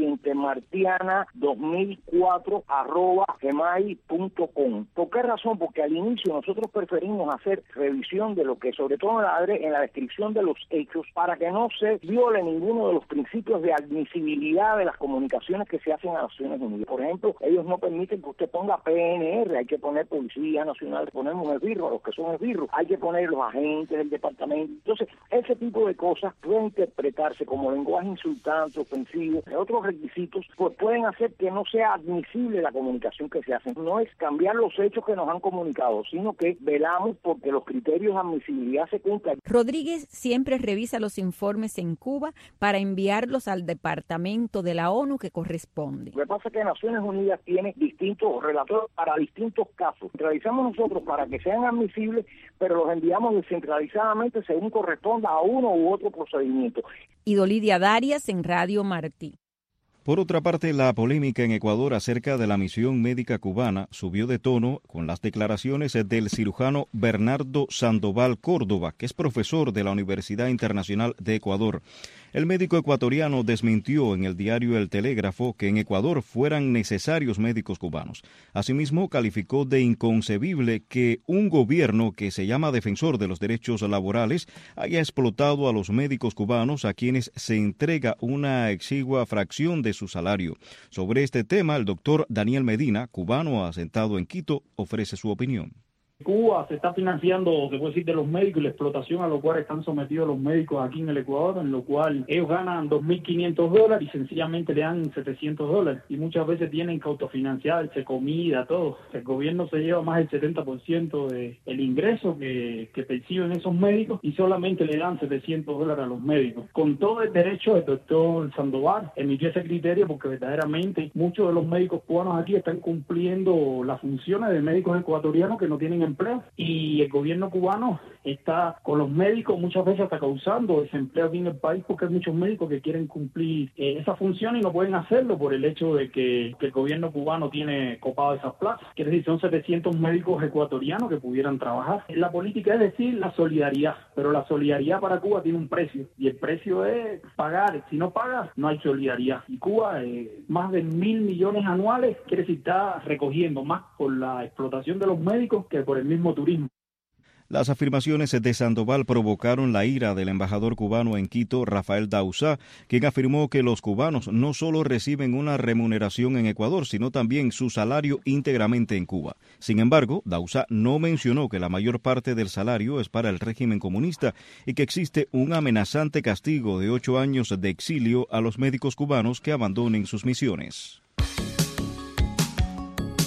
corrientemartiana2004@gmail.com. ¿Por qué razón? Porque al inicio nosotros preferimos hacer revisión de lo que, sobre todo en la descripción de los hechos, para que no se viole ninguno de los principios de admisibilidad de las comunicaciones que se hacen a Naciones Unidas. Por ejemplo, ellos no permiten que usted ponga PNR, hay que poner Policía Nacional, ponemos esbirros a los que son esbirros, hay que poner los agentes del departamento. Entonces, ese tipo de cosas pueden interpretarse como lenguaje insultante, ofensivo, otros requisitos, pues pueden hacer que no sea admisible la comunicación que se hace. No es cambiar los hechos que nos han comunicado, sino que velamos porque los criterios de admisibilidad se cumplan. Rodríguez siempre revisa los informes en Cuba para enviarlos al departamento de la ONU que corresponde. Lo que pasa es que Naciones Unidas tiene distintos relatores para distintos casos. Realizamos nosotros para que sean admisibles, pero los enviamos descentralizadamente según corresponda a uno u otro procedimiento. Y Dolidia Darias en Radio Martí. Por otra parte, la polémica en Ecuador acerca de la misión médica cubana subió de tono con las declaraciones del cirujano Bernardo Sandoval Córdoba, que es profesor de la Universidad Internacional de Ecuador. El médico ecuatoriano desmintió en el diario El Telégrafo que en Ecuador fueran necesarios médicos cubanos. Asimismo, calificó de inconcebible que un gobierno que se llama defensor de los derechos laborales haya explotado a los médicos cubanos, a quienes se entrega una exigua fracción de su salario. Sobre este tema, el doctor Daniel Medina, cubano asentado en Quito, ofrece su opinión. Cuba se está financiando, se puede decir, de los médicos y la explotación a lo cual están sometidos los médicos aquí en el Ecuador, en lo cual ellos ganan $2.500 y sencillamente le dan $700 y muchas veces tienen que autofinanciarse, comida, todo. El gobierno se lleva más del 70% del ingreso que perciben esos médicos y solamente le dan $700 a los médicos. Con todo el derecho, el doctor Sandoval emitió ese criterio porque verdaderamente muchos de los médicos cubanos aquí están cumpliendo las funciones de médicos ecuatorianos que no tienen empleo, y el gobierno cubano está con los médicos muchas veces hasta causando desempleo aquí en el país porque hay muchos médicos que quieren cumplir esa función y no pueden hacerlo por el hecho de que el gobierno cubano tiene copado esas plazas. Quiere decir, son 700 médicos ecuatorianos que pudieran trabajar. La política es decir, la solidaridad, pero la solidaridad para Cuba tiene un precio y el precio es pagar. Si no pagas, no hay solidaridad. Y Cuba, más de 1.000 millones anuales, quiere decir, está recogiendo más por la explotación de los médicos que por el mismo turismo. Las afirmaciones de Sandoval provocaron la ira del embajador cubano en Quito, Rafael Dauzá, quien afirmó que los cubanos no solo reciben una remuneración en Ecuador, sino también su salario íntegramente en Cuba. Sin embargo, Dauzá no mencionó que la mayor parte del salario es para el régimen comunista y que existe un amenazante castigo de 8 años de exilio a los médicos cubanos que abandonen sus misiones.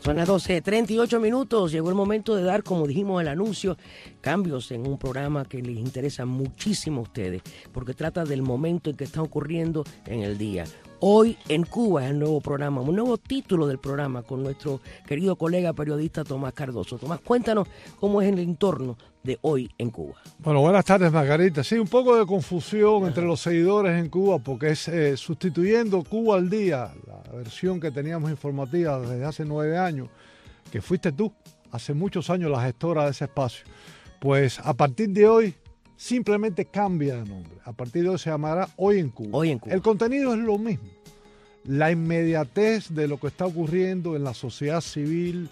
Son las 12:38 minutos. Llegó el momento de dar, como dijimos el anuncio, cambios en un programa que les interesa muchísimo a ustedes, porque trata del momento en que está ocurriendo en el día. Hoy en Cuba es el nuevo programa, un nuevo título del programa con nuestro querido colega periodista Tomás Cardoso. Tomás, cuéntanos cómo es el entorno de Hoy en Cuba. Bueno, buenas tardes, Margarita. Sí, un poco de confusión entre los seguidores en Cuba porque es sustituyendo Cuba al Día, la versión que teníamos informativa desde hace 9 años, que fuiste tú, hace muchos años la gestora de ese espacio. Pues a partir de hoy simplemente cambia de nombre. A partir de hoy se llamará Hoy en Cuba. Hoy en Cuba. El contenido es lo mismo. La inmediatez de lo que está ocurriendo en la sociedad civil,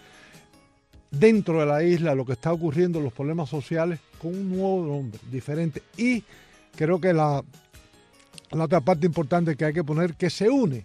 dentro de la isla, lo que está ocurriendo, los problemas sociales, con un nuevo nombre, diferente. Y creo que la otra parte importante que hay que poner, que se une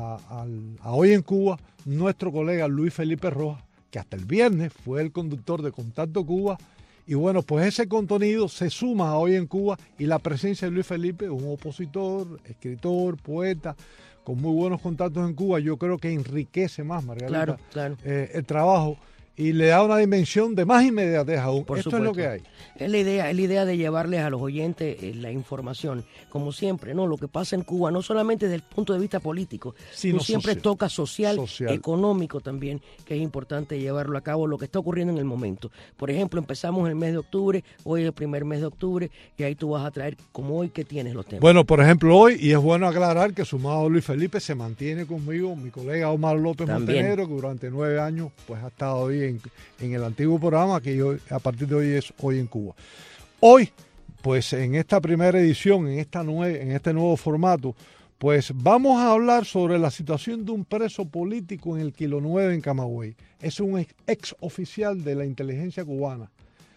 a Hoy en Cuba, nuestro colega Luis Felipe Rojas, que hasta el viernes fue el conductor de Contacto Cuba. Y bueno, pues ese contenido se suma a Hoy en Cuba y la presencia de Luis Felipe, un opositor, escritor, poeta, con muy buenos contactos en Cuba, yo creo que enriquece más, Margarita, claro. El trabajo y le da una dimensión de más inmediatez aún. Por Esto supuesto. es lo que hay. Es la idea de llevarles a los oyentes la información, como siempre, ¿no? Lo que pasa en Cuba, no solamente desde el punto de vista político, sino siempre toca social, económico también, que es importante llevarlo a cabo, lo que está ocurriendo en el momento. Por ejemplo, empezamos el mes de octubre, hoy es el primer mes de octubre, y ahí tú vas a traer, como hoy, ¿qué tienes los temas? Bueno, por ejemplo, hoy, y es bueno aclarar que sumado a Luis Felipe se mantiene conmigo mi colega Omar López Montenegro, que durante 9 años pues ha estado ahí en el antiguo programa, que yo, a partir de hoy es Hoy en Cuba. Hoy, pues en esta primera edición, en este nuevo formato, pues vamos a hablar sobre la situación de un preso político en el Kilo 9 en Camagüey. Es un ex oficial de la inteligencia cubana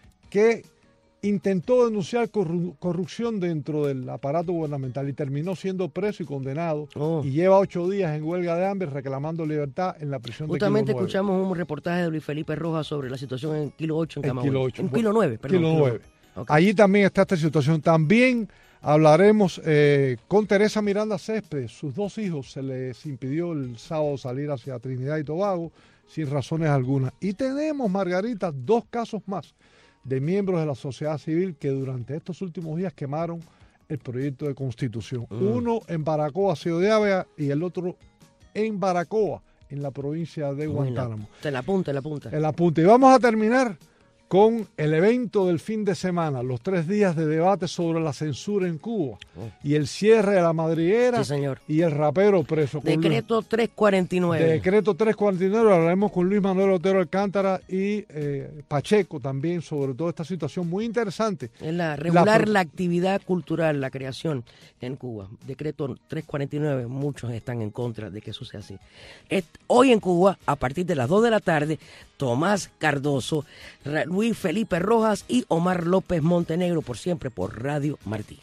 que intentó denunciar corrupción dentro del aparato gubernamental y terminó siendo preso y condenado y lleva 8 días en huelga de hambre reclamando libertad en la prisión de Kilo 9. Justamente escuchamos un reportaje de Luis Felipe Rojas sobre la situación en Kilo 8 en Camagüey. En Kilo 9, perdón. Kilo 9. Okay. Allí también está esta situación. También hablaremos con Teresa Miranda Céspedes. Sus 2 hijos se les impidió el sábado salir hacia Trinidad y Tobago sin razones algunas. Y tenemos, Margarita, 2 casos más de miembros de la sociedad civil que durante estos últimos días quemaron el proyecto de constitución. Uno en Baracoa, Ciudad de Ávila, y el otro en Baracoa, en la provincia de Guantánamo. En la punta. En la punta. Y vamos a terminar con el evento del fin de semana, los 3 días de debate sobre la censura en Cuba y el cierre de la madriguera y el rapero preso. Decreto 349. Decreto 349, hablaremos con Luis Manuel Otero Alcántara y Pacheco también sobre toda esta situación muy interesante. Es regular la actividad cultural, la creación en Cuba. Decreto 349, muchos están en contra de que eso sea así. Hoy en Cuba, a partir de las 2 de la tarde, Tomás Cardoso, Luis Felipe Rojas y Omar López Montenegro, por siempre por Radio Martí.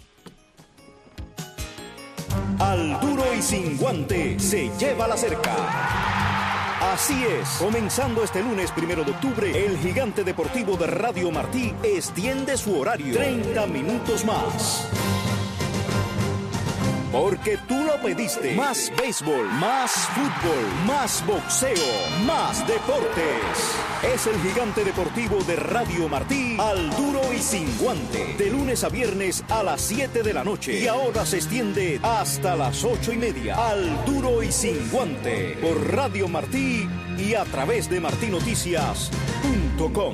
Al duro y sin guante se lleva la cerca. Así es, comenzando este lunes 1 de octubre, el gigante deportivo de Radio Martí extiende su horario 30 minutos más. Porque tú lo pediste. Más béisbol, más fútbol, más boxeo, más deportes. Es el gigante deportivo de Radio Martí, al duro y sin guante. De lunes a viernes a las 7 de la noche. Y ahora se extiende hasta las 8:30. Al duro y sin guante. Por Radio Martí y a través de martinoticias.com.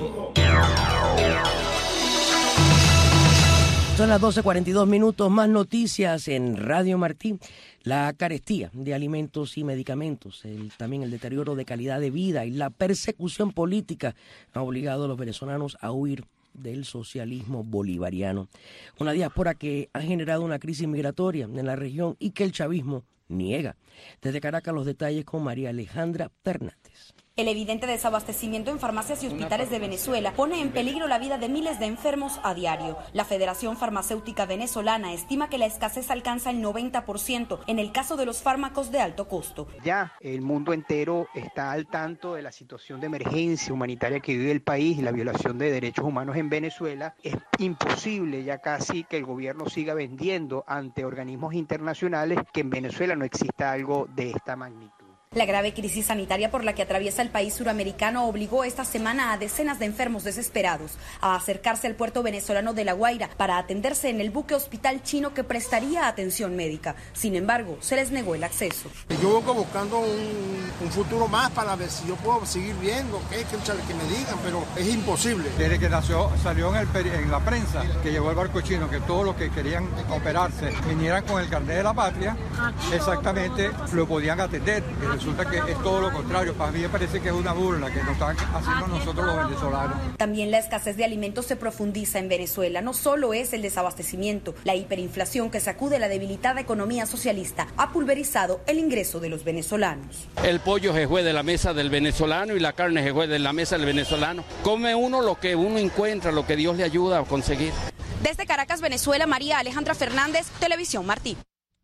Son las 12:42 minutos, más noticias en Radio Martí. La carestía de alimentos y medicamentos, también el deterioro de calidad de vida y la persecución política ha obligado a los venezolanos a huir del socialismo bolivariano. Una diáspora que ha generado una crisis migratoria en la región y que el chavismo niega. Desde Caracas los detalles con María Alejandra Fernández. El evidente desabastecimiento en farmacias y hospitales de Venezuela pone en peligro la vida de miles de enfermos a diario. La Federación Farmacéutica Venezolana estima que la escasez alcanza el 90% en el caso de los fármacos de alto costo. Ya el mundo entero está al tanto de la situación de emergencia humanitaria que vive el país y la violación de derechos humanos en Venezuela. Es imposible ya casi que el gobierno siga vendiendo ante organismos internacionales que en Venezuela no exista algo de esta magnitud. La grave crisis sanitaria por la que atraviesa el país suramericano obligó esta semana a decenas de enfermos desesperados a acercarse al puerto venezolano de La Guaira para atenderse en el buque hospital chino que prestaría atención médica. Sin embargo, se les negó el acceso. Yo vengo buscando un futuro más para ver si yo puedo seguir viendo, que me digan, pero es imposible. Desde que salió en la prensa que llegó el barco chino, que todos los que querían operarse vinieran con el carnet de la patria, exactamente lo podían atender. Y resulta que es todo lo contrario. Para mí me parece que es una burla que nos están haciendo nosotros los venezolanos. También la escasez de alimentos se profundiza en Venezuela. No solo es el desabastecimiento, la hiperinflación que sacude la debilitada economía socialista ha pulverizado el ingreso de los venezolanos. El pollo se juega de la mesa del venezolano y la carne se juega de la mesa del venezolano. Come uno lo que uno encuentra, lo que Dios le ayuda a conseguir. Desde Caracas, Venezuela, María Alejandra Fernández, Televisión Martí.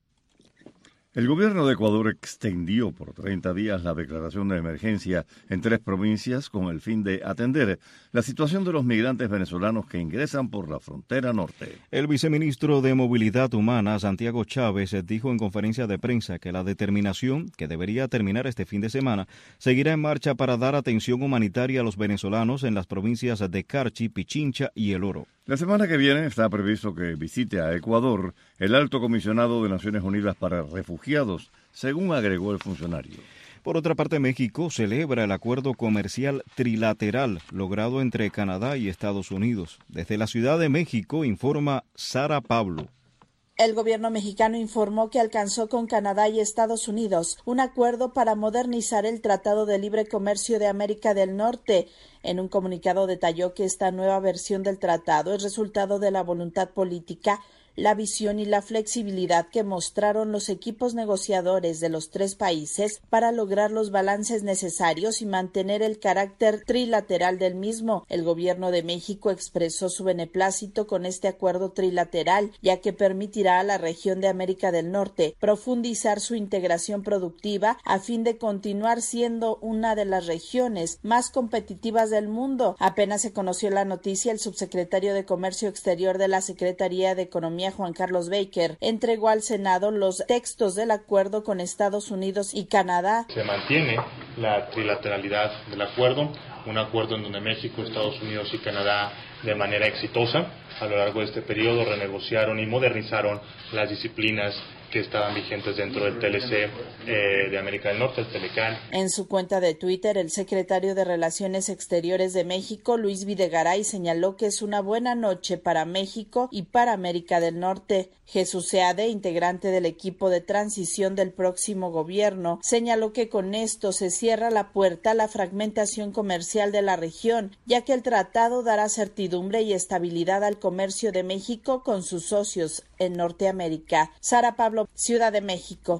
El gobierno de Ecuador extendió por 30 días la declaración de emergencia en 3 provincias con el fin de atender la situación de los migrantes venezolanos que ingresan por la frontera norte. El viceministro de Movilidad Humana, Santiago Chávez, dijo en conferencia de prensa que la determinación, que debería terminar este fin de semana, seguirá en marcha para dar atención humanitaria a los venezolanos en las provincias de Carchi, Pichincha y El Oro. La semana que viene está previsto que visite a Ecuador el alto comisionado de Naciones Unidas para Refugiados, según agregó el funcionario. Por otra parte, México celebra el acuerdo comercial trilateral logrado entre Canadá y Estados Unidos. Desde la Ciudad de México informa Sara Pablo. El gobierno mexicano informó que alcanzó con Canadá y Estados Unidos un acuerdo para modernizar el Tratado de Libre Comercio de América del Norte. En un comunicado detalló que esta nueva versión del tratado es resultado de la voluntad política, la visión y la flexibilidad que mostraron los equipos negociadores de los 3 países para lograr los balances necesarios y mantener el carácter trilateral del mismo. El gobierno de México expresó su beneplácito con este acuerdo trilateral, ya que permitirá a la región de América del Norte profundizar su integración productiva a fin de continuar siendo una de las regiones más competitivas del mundo. Apenas se conoció la noticia, el subsecretario de Comercio Exterior de la Secretaría de Economía, Juan Carlos Baker, entregó al Senado los textos del acuerdo con Estados Unidos y Canadá. Se mantiene la trilateralidad del acuerdo, un acuerdo en donde México, Estados Unidos y Canadá, de manera exitosa, a lo largo de este periodo, renegociaron y modernizaron las disciplinas que estaban vigentes dentro del TLC de América del Norte, el Telecán. En su cuenta de Twitter, el secretario de Relaciones Exteriores de México, Luis Videgaray, señaló que es una buena noche para México y para América del Norte. Jesús Seade, integrante del equipo de transición del próximo gobierno, señaló que con esto se cierra la puerta a la fragmentación comercial de la región, ya que el tratado dará certidumbre y estabilidad al comercio de México con sus socios en Norteamérica. Sara Pablo, Ciudad de México.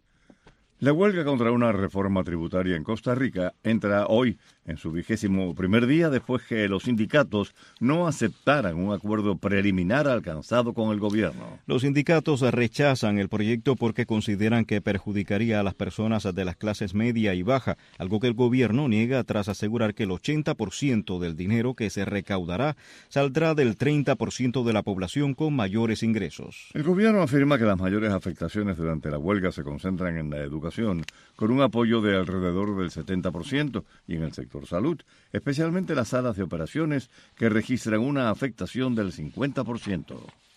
La huelga contra una reforma tributaria en Costa Rica entra hoy en su 21º día después que los sindicatos no aceptaran un acuerdo preliminar alcanzado con el gobierno. Los sindicatos rechazan el proyecto porque consideran que perjudicaría a las personas de las clases media y baja, algo que el gobierno niega tras asegurar que el 80% del dinero que se recaudará saldrá del 30% de la población con mayores ingresos. El gobierno afirma que las mayores afectaciones durante la huelga se concentran en la educación, con un apoyo de alrededor del 70%, y en el sector salud, especialmente las salas de operaciones, que registran una afectación del 50%.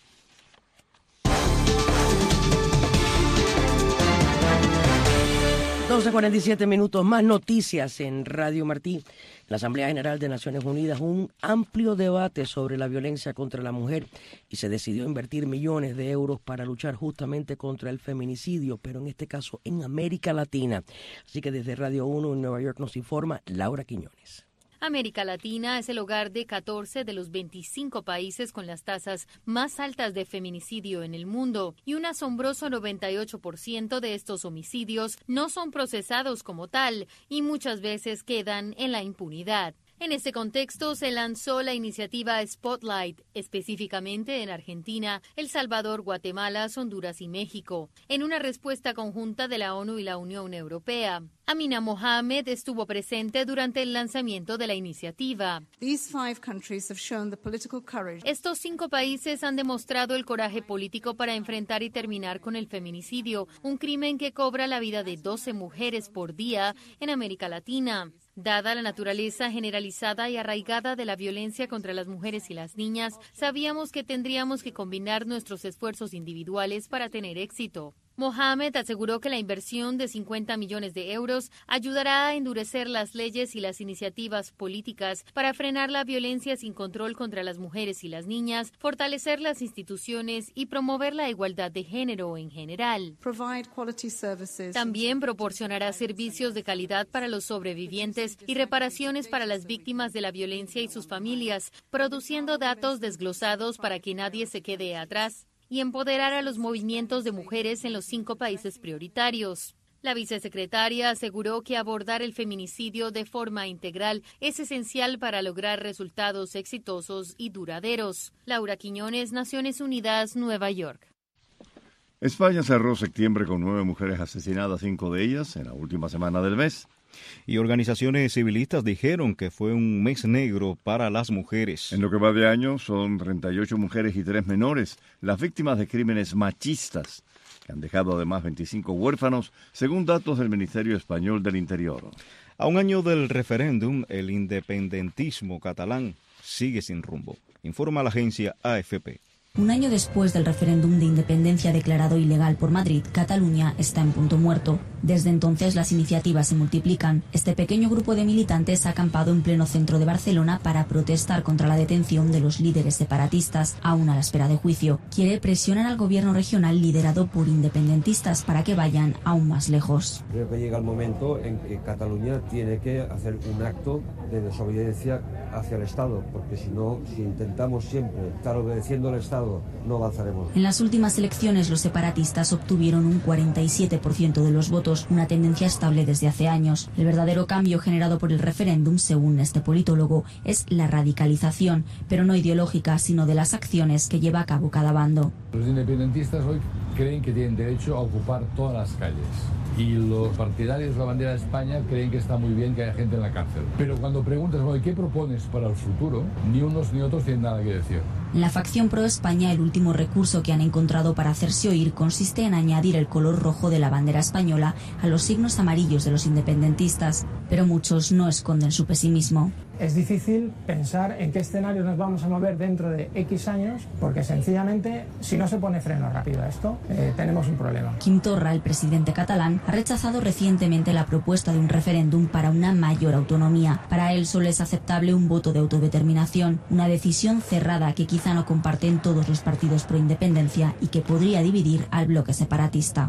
$12:47, más noticias en Radio Martí. La Asamblea General de Naciones Unidas, un amplio debate sobre la violencia contra la mujer, y se decidió invertir millones de euros para luchar justamente contra el feminicidio, pero en este caso en América Latina. Así que desde Radio 1 en Nueva York nos informa Laura Quiñones. América Latina es el hogar de 14 de los 25 países con las tasas más altas de feminicidio en el mundo, y un asombroso 98% de estos homicidios no son procesados como tal y muchas veces quedan en la impunidad. En este contexto se lanzó la iniciativa Spotlight, específicamente en Argentina, El Salvador, Guatemala, Honduras y México, en una respuesta conjunta de la ONU y la Unión Europea. Amina Mohamed estuvo presente durante el lanzamiento de la iniciativa. Estos 5 países han demostrado el coraje político para enfrentar y terminar con el feminicidio, un crimen que cobra la vida de 12 mujeres por día en América Latina. Dada la naturaleza generalizada y arraigada de la violencia contra las mujeres y las niñas, sabíamos que tendríamos que combinar nuestros esfuerzos individuales para tener éxito. Mohamed aseguró que la inversión de 50 millones de euros ayudará a endurecer las leyes y las iniciativas políticas para frenar la violencia sin control contra las mujeres y las niñas, fortalecer las instituciones y promover la igualdad de género en general. También proporcionará servicios de calidad para los sobrevivientes y reparaciones para las víctimas de la violencia y sus familias, produciendo datos desglosados para que nadie se quede atrás, y empoderar a los movimientos de mujeres en los 5 países prioritarios. La vicesecretaria aseguró que abordar el feminicidio de forma integral es esencial para lograr resultados exitosos y duraderos. Laura Quiñones, Naciones Unidas, Nueva York. España cerró septiembre con 9 mujeres asesinadas, 5 de ellas en la última semana del mes. Y organizaciones civilistas dijeron que fue un mes negro para las mujeres. En lo que va de año son 38 mujeres y 3 menores, las víctimas de crímenes machistas, que han dejado además 25 huérfanos, según datos del Ministerio Español del Interior. A un año del referéndum, el independentismo catalán sigue sin rumbo, informa la agencia AFP. Un año después del referéndum de independencia declarado ilegal por Madrid, Cataluña está en punto muerto. Desde entonces las iniciativas se multiplican. Este pequeño grupo de militantes ha acampado en pleno centro de Barcelona para protestar contra la detención de los líderes separatistas, aún a la espera de juicio. Quiere presionar al gobierno regional liderado por independentistas para que vayan aún más lejos. Creo que llega el momento en que Cataluña tiene que hacer un acto de desobediencia hacia el Estado, porque si no, si intentamos siempre estar obedeciendo al Estado, no avanzaremos. En las últimas elecciones los separatistas obtuvieron un 47% de los votos, una tendencia estable desde hace años. El verdadero cambio generado por el referéndum, según este politólogo, es la radicalización, pero no ideológica, sino de las acciones que lleva a cabo cada bando. Los independentistas hoy creen que tienen derecho a ocupar todas las calles. Y los partidarios de la bandera de España creen que está muy bien que haya gente en la cárcel. Pero cuando preguntas, bueno, ¿qué propones para el futuro? Ni unos ni otros tienen nada que decir. En la facción pro España, el último recurso que han encontrado para hacerse oír consiste en añadir el color rojo de la bandera española a los signos amarillos de los independentistas, pero muchos no esconden su pesimismo. Es difícil pensar en qué escenario nos vamos a mover dentro de X años, porque sencillamente, si no se pone freno rápido a esto, tenemos un problema. Quim Torra, el presidente catalán, ha rechazado recientemente la propuesta de un referéndum para una mayor autonomía. Para él solo es aceptable un voto de autodeterminación, una decisión cerrada que quizá no comparten todos los partidos pro independencia y que podría dividir al bloque separatista.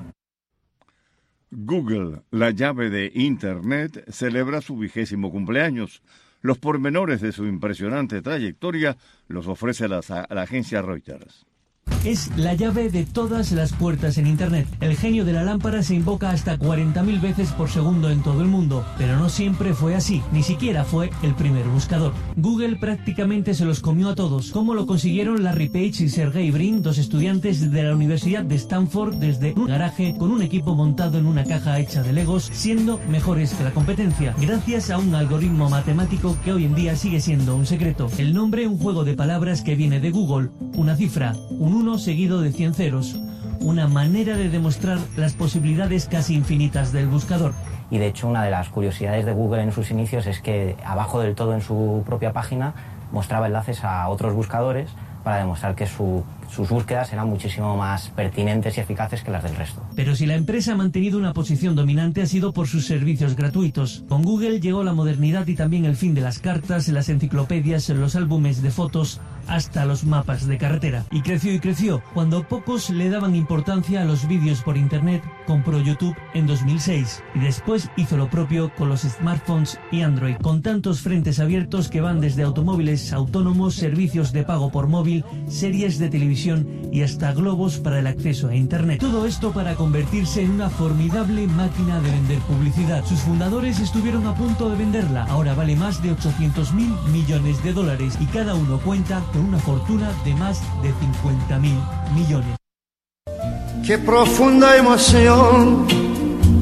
Google, la llave de Internet, celebra su 20º cumpleaños. Los pormenores de su impresionante trayectoria los ofrece la agencia Reuters. Es la llave de todas las puertas en Internet. El genio de la lámpara se invoca hasta 40.000 veces por segundo en todo el mundo, pero no siempre fue así, ni siquiera fue el primer buscador. Google prácticamente se los comió a todos. ¿Cómo lo consiguieron Larry Page y Sergey Brin, 2 estudiantes de la Universidad de Stanford, desde un garaje con un equipo montado en una caja hecha de Legos, siendo mejores que la competencia? Gracias a un algoritmo matemático que hoy en día sigue siendo un secreto. El nombre, un juego de palabras que viene de Google, una cifra, un 1 seguido de 100 ceros, una manera de demostrar las posibilidades casi infinitas del buscador. Y de hecho una de las curiosidades de Google en sus inicios es que abajo del todo en su propia página mostraba enlaces a otros buscadores para demostrar que sus búsquedas eran muchísimo más pertinentes y eficaces que las del resto. Pero si la empresa ha mantenido una posición dominante ha sido por sus servicios gratuitos. Con Google llegó la modernidad y también el fin de las cartas, las enciclopedias, los álbumes de fotos, hasta los mapas de carretera. Y creció. Cuando pocos le daban importancia a los vídeos por internet, compró YouTube en 2006 y después hizo lo propio con los smartphones y Android, con tantos frentes abiertos que van desde automóviles autónomos, servicios de pago por móvil, series de televisión y hasta globos para el acceso a internet. Todo esto para convertirse en una formidable máquina de vender publicidad. Sus fundadores estuvieron a punto de venderla. Ahora vale más de 800.000 millones de dólares y cada uno cuenta con una fortuna de más de 50.000 millones. Qué profunda emoción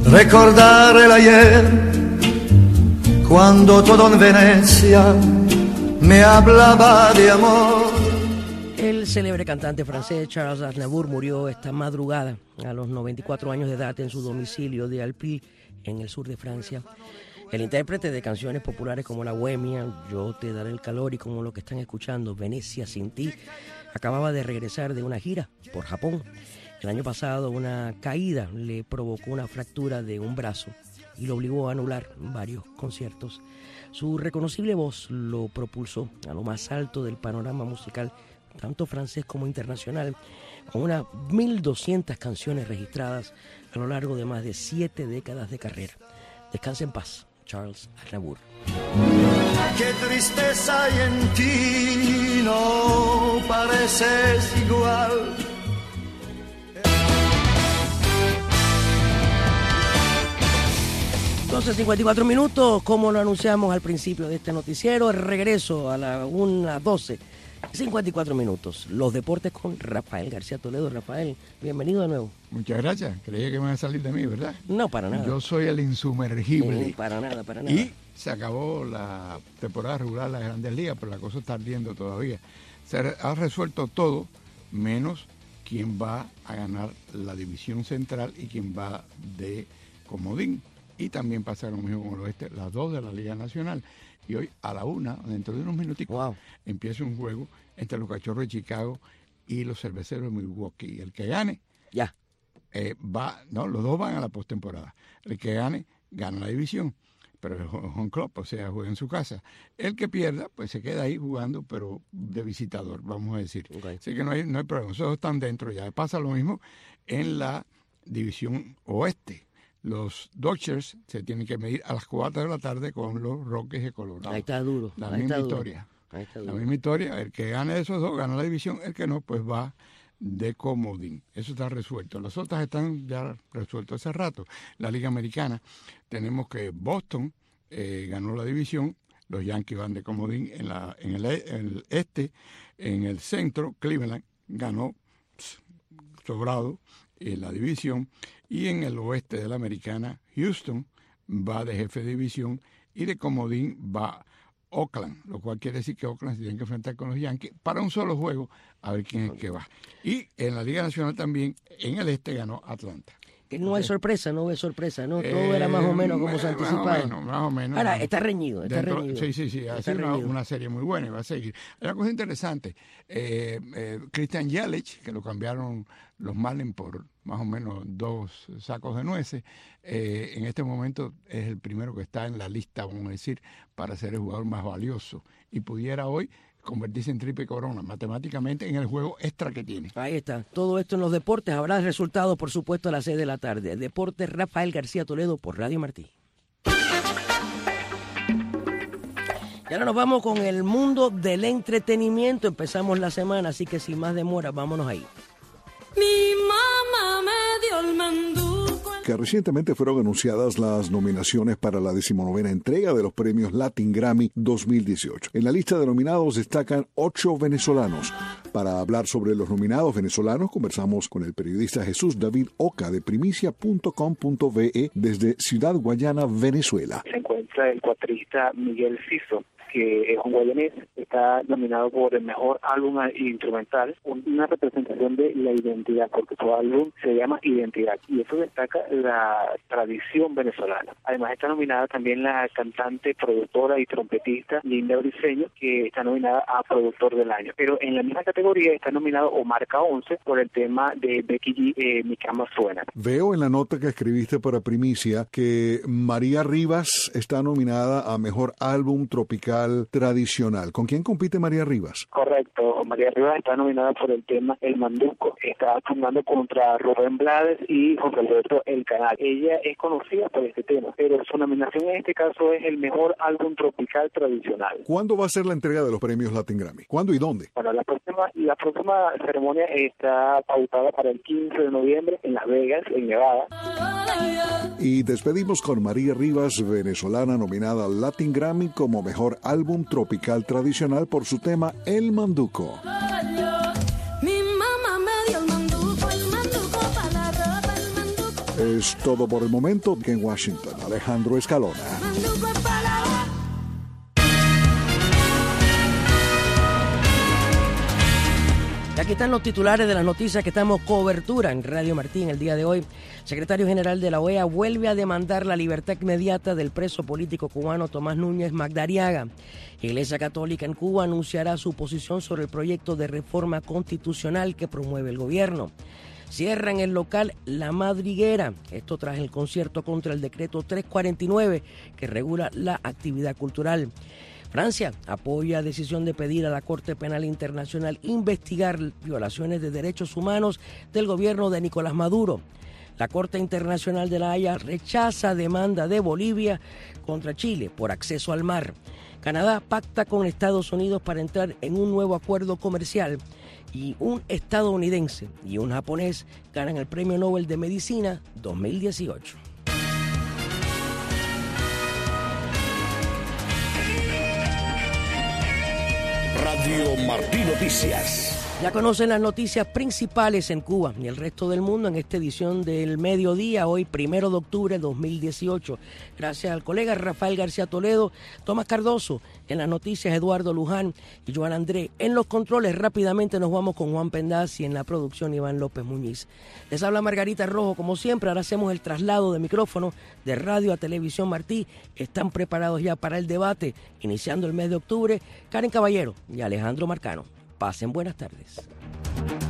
Recordar el ayer, cuando todo en Venecia me hablaba de amor. El célebre cantante francés Charles Aznavour murió esta madrugada a los 94 años de edad en su domicilio de Alpy, en el sur de Francia. El intérprete de canciones populares como La Bohemia, Yo te daré el calor, y como lo que están escuchando, Venecia sin ti, acababa de regresar de una gira por Japón. El año pasado una caída le provocó una fractura de un brazo y lo obligó a anular varios conciertos. Su reconocible voz lo propulsó a lo más alto del panorama musical, tanto francés como internacional, con unas 1.200 canciones registradas a lo largo de más de 7 décadas de carrera. Descanse en paz, Charles Aznavour. Qué tristeza hay en ti, no pareces igual. 12:54 minutos, como lo anunciamos al principio de este noticiero, el regreso a las 1:12:54 minutos. Los deportes con Rafael García Toledo. Rafael, bienvenido de nuevo. Muchas gracias. Creía que me iban a salir de mí, ¿verdad? No, para nada. Yo soy el insumergible. Para nada. Y se acabó la temporada regular de las Grandes Ligas, pero la cosa está ardiendo todavía. Se ha resuelto todo, menos quién va a ganar la división central y quién va de comodín. Y también pasa lo mismo con el oeste, las dos de la Liga Nacional. Y hoy a la 1, dentro de unos minuticos, empieza un juego entre los Cachorros de Chicago y los Cerveceros de Milwaukee. El que gane, los dos van a la postemporada. El que gane, gana la división. Pero el home club, o sea, juega en su casa. El que pierda, pues se queda ahí jugando, pero de visitador, vamos a decir. Así que no hay problema. Esos están dentro ya. Pasa lo mismo en la división oeste. Los Dodgers se tienen que medir a las 4 de la tarde con los Rockies de Colorado. Ahí está duro. La misma historia. La misma historia. El que gane de esos dos gana la división. El que no, pues va de comodín. Eso está resuelto. Las otras están ya resueltas hace rato. La Liga Americana, tenemos que Boston ganó la división. Los Yankees van de comodín en el este. En el centro, Cleveland ganó sobrado la división. Y en el oeste de la Americana, Houston va de jefe de división y de comodín va Oakland, lo cual quiere decir que Oakland se tiene que enfrentar con los Yankees para un solo juego, a ver quién es que va. Y en la Liga Nacional también, en el este ganó Atlanta. Que no hay sorpresa, ¿no? Todo era más o menos como se anticipaba. Más o menos. Ahora, está reñido. Sí, ha sido una serie muy buena y va a seguir. Hay una cosa interesante. Christian Yelich, que lo cambiaron los Marlins por más o menos 2 sacos de nueces, en este momento es el primero que está en la lista, vamos a decir, para ser el jugador más valioso. Y pudiera hoy convertirse en triple corona matemáticamente en el juego extra que tiene. Ahí está. Todo esto en los deportes. Habrá resultados, por supuesto, a las 6 de la tarde. Deportes, Rafael García Toledo por Radio Martí. Y ahora nos vamos con el mundo del entretenimiento. Empezamos la semana, así que sin más demora, vámonos ahí. Mi mamá me dio el manduco. Que recientemente fueron anunciadas las nominaciones para la 19ª entrega de los premios Latin Grammy 2018. En la lista de nominados destacan 8 venezolanos. Para hablar sobre los nominados venezolanos, conversamos con el periodista Jesús David Oca de primicia.com.ve desde Ciudad Guayana, Venezuela. Se encuentra el cuatrista Miguel Ciso, que es un guayanés, está nominado por el mejor álbum instrumental, una representación de la identidad, porque su álbum se llama Identidad, y eso destaca la tradición venezolana. Además está nominada también la cantante, productora y trompetista Linda Briceño, que está nominada a Productor del Año. Pero en la misma categoría está nominado Omar K11 por el tema de Becky G, Mi Cama Suena. Veo en la nota que escribiste para Primicia que María Rivas está nominada a Mejor Álbum Tropical Tradicional. ¿Con quién compite María Rivas? Correcto, María Rivas está nominada por el tema El Manduco. Está jugando contra Rubén Blades y José Alberto El Canal. Ella es conocida por este tema, pero su nominación en este caso es el Mejor Álbum Tropical Tradicional. ¿Cuándo va a ser la entrega de los premios Latin Grammy? ¿Cuándo y dónde? Bueno, la próxima ceremonia está pautada para el 15 de noviembre en Las Vegas, en Nevada. Y despedimos con María Rivas, venezolana, nominada al Latin Grammy como Mejor Álbum Tropical Tradicional por su tema El Manduco. Es todo por el momento. En Washington, Alejandro Escalona. Y aquí están los titulares de las noticias que estamos cobertura en Radio Martín el día de hoy. Secretario General de la OEA vuelve a demandar la libertad inmediata del preso político cubano Tomás Núñez Magdariaga. Iglesia Católica en Cuba anunciará su posición sobre el proyecto de reforma constitucional que promueve el gobierno. Cierran el local La Madriguera, esto tras el concierto contra el decreto 349 que regula la actividad cultural. Francia apoya decisión de pedir a la Corte Penal Internacional investigar violaciones de derechos humanos del gobierno de Nicolás Maduro. La Corte Internacional de la Haya rechaza demanda de Bolivia contra Chile por acceso al mar. Canadá pacta con Estados Unidos para entrar en un nuevo acuerdo comercial. Y un estadounidense y un japonés ganan el Premio Nobel de Medicina 2018. Radio Martín Noticias. Ya conocen las noticias principales en Cuba y el resto del mundo en esta edición del mediodía, hoy 1 de octubre de 2018. Gracias al colega Rafael García Toledo, Tomás Cardoso, en las noticias Eduardo Luján y Joan André. En los controles rápidamente nos vamos con Juan Pendaz y en la producción Iván López Muñiz. Les habla Margarita Rojo, como siempre. Ahora hacemos el traslado de micrófono de radio a Televisión Martí. Están preparados ya para el debate, iniciando el mes de octubre, Karen Caballero y Alejandro Marcano. Pasen buenas tardes.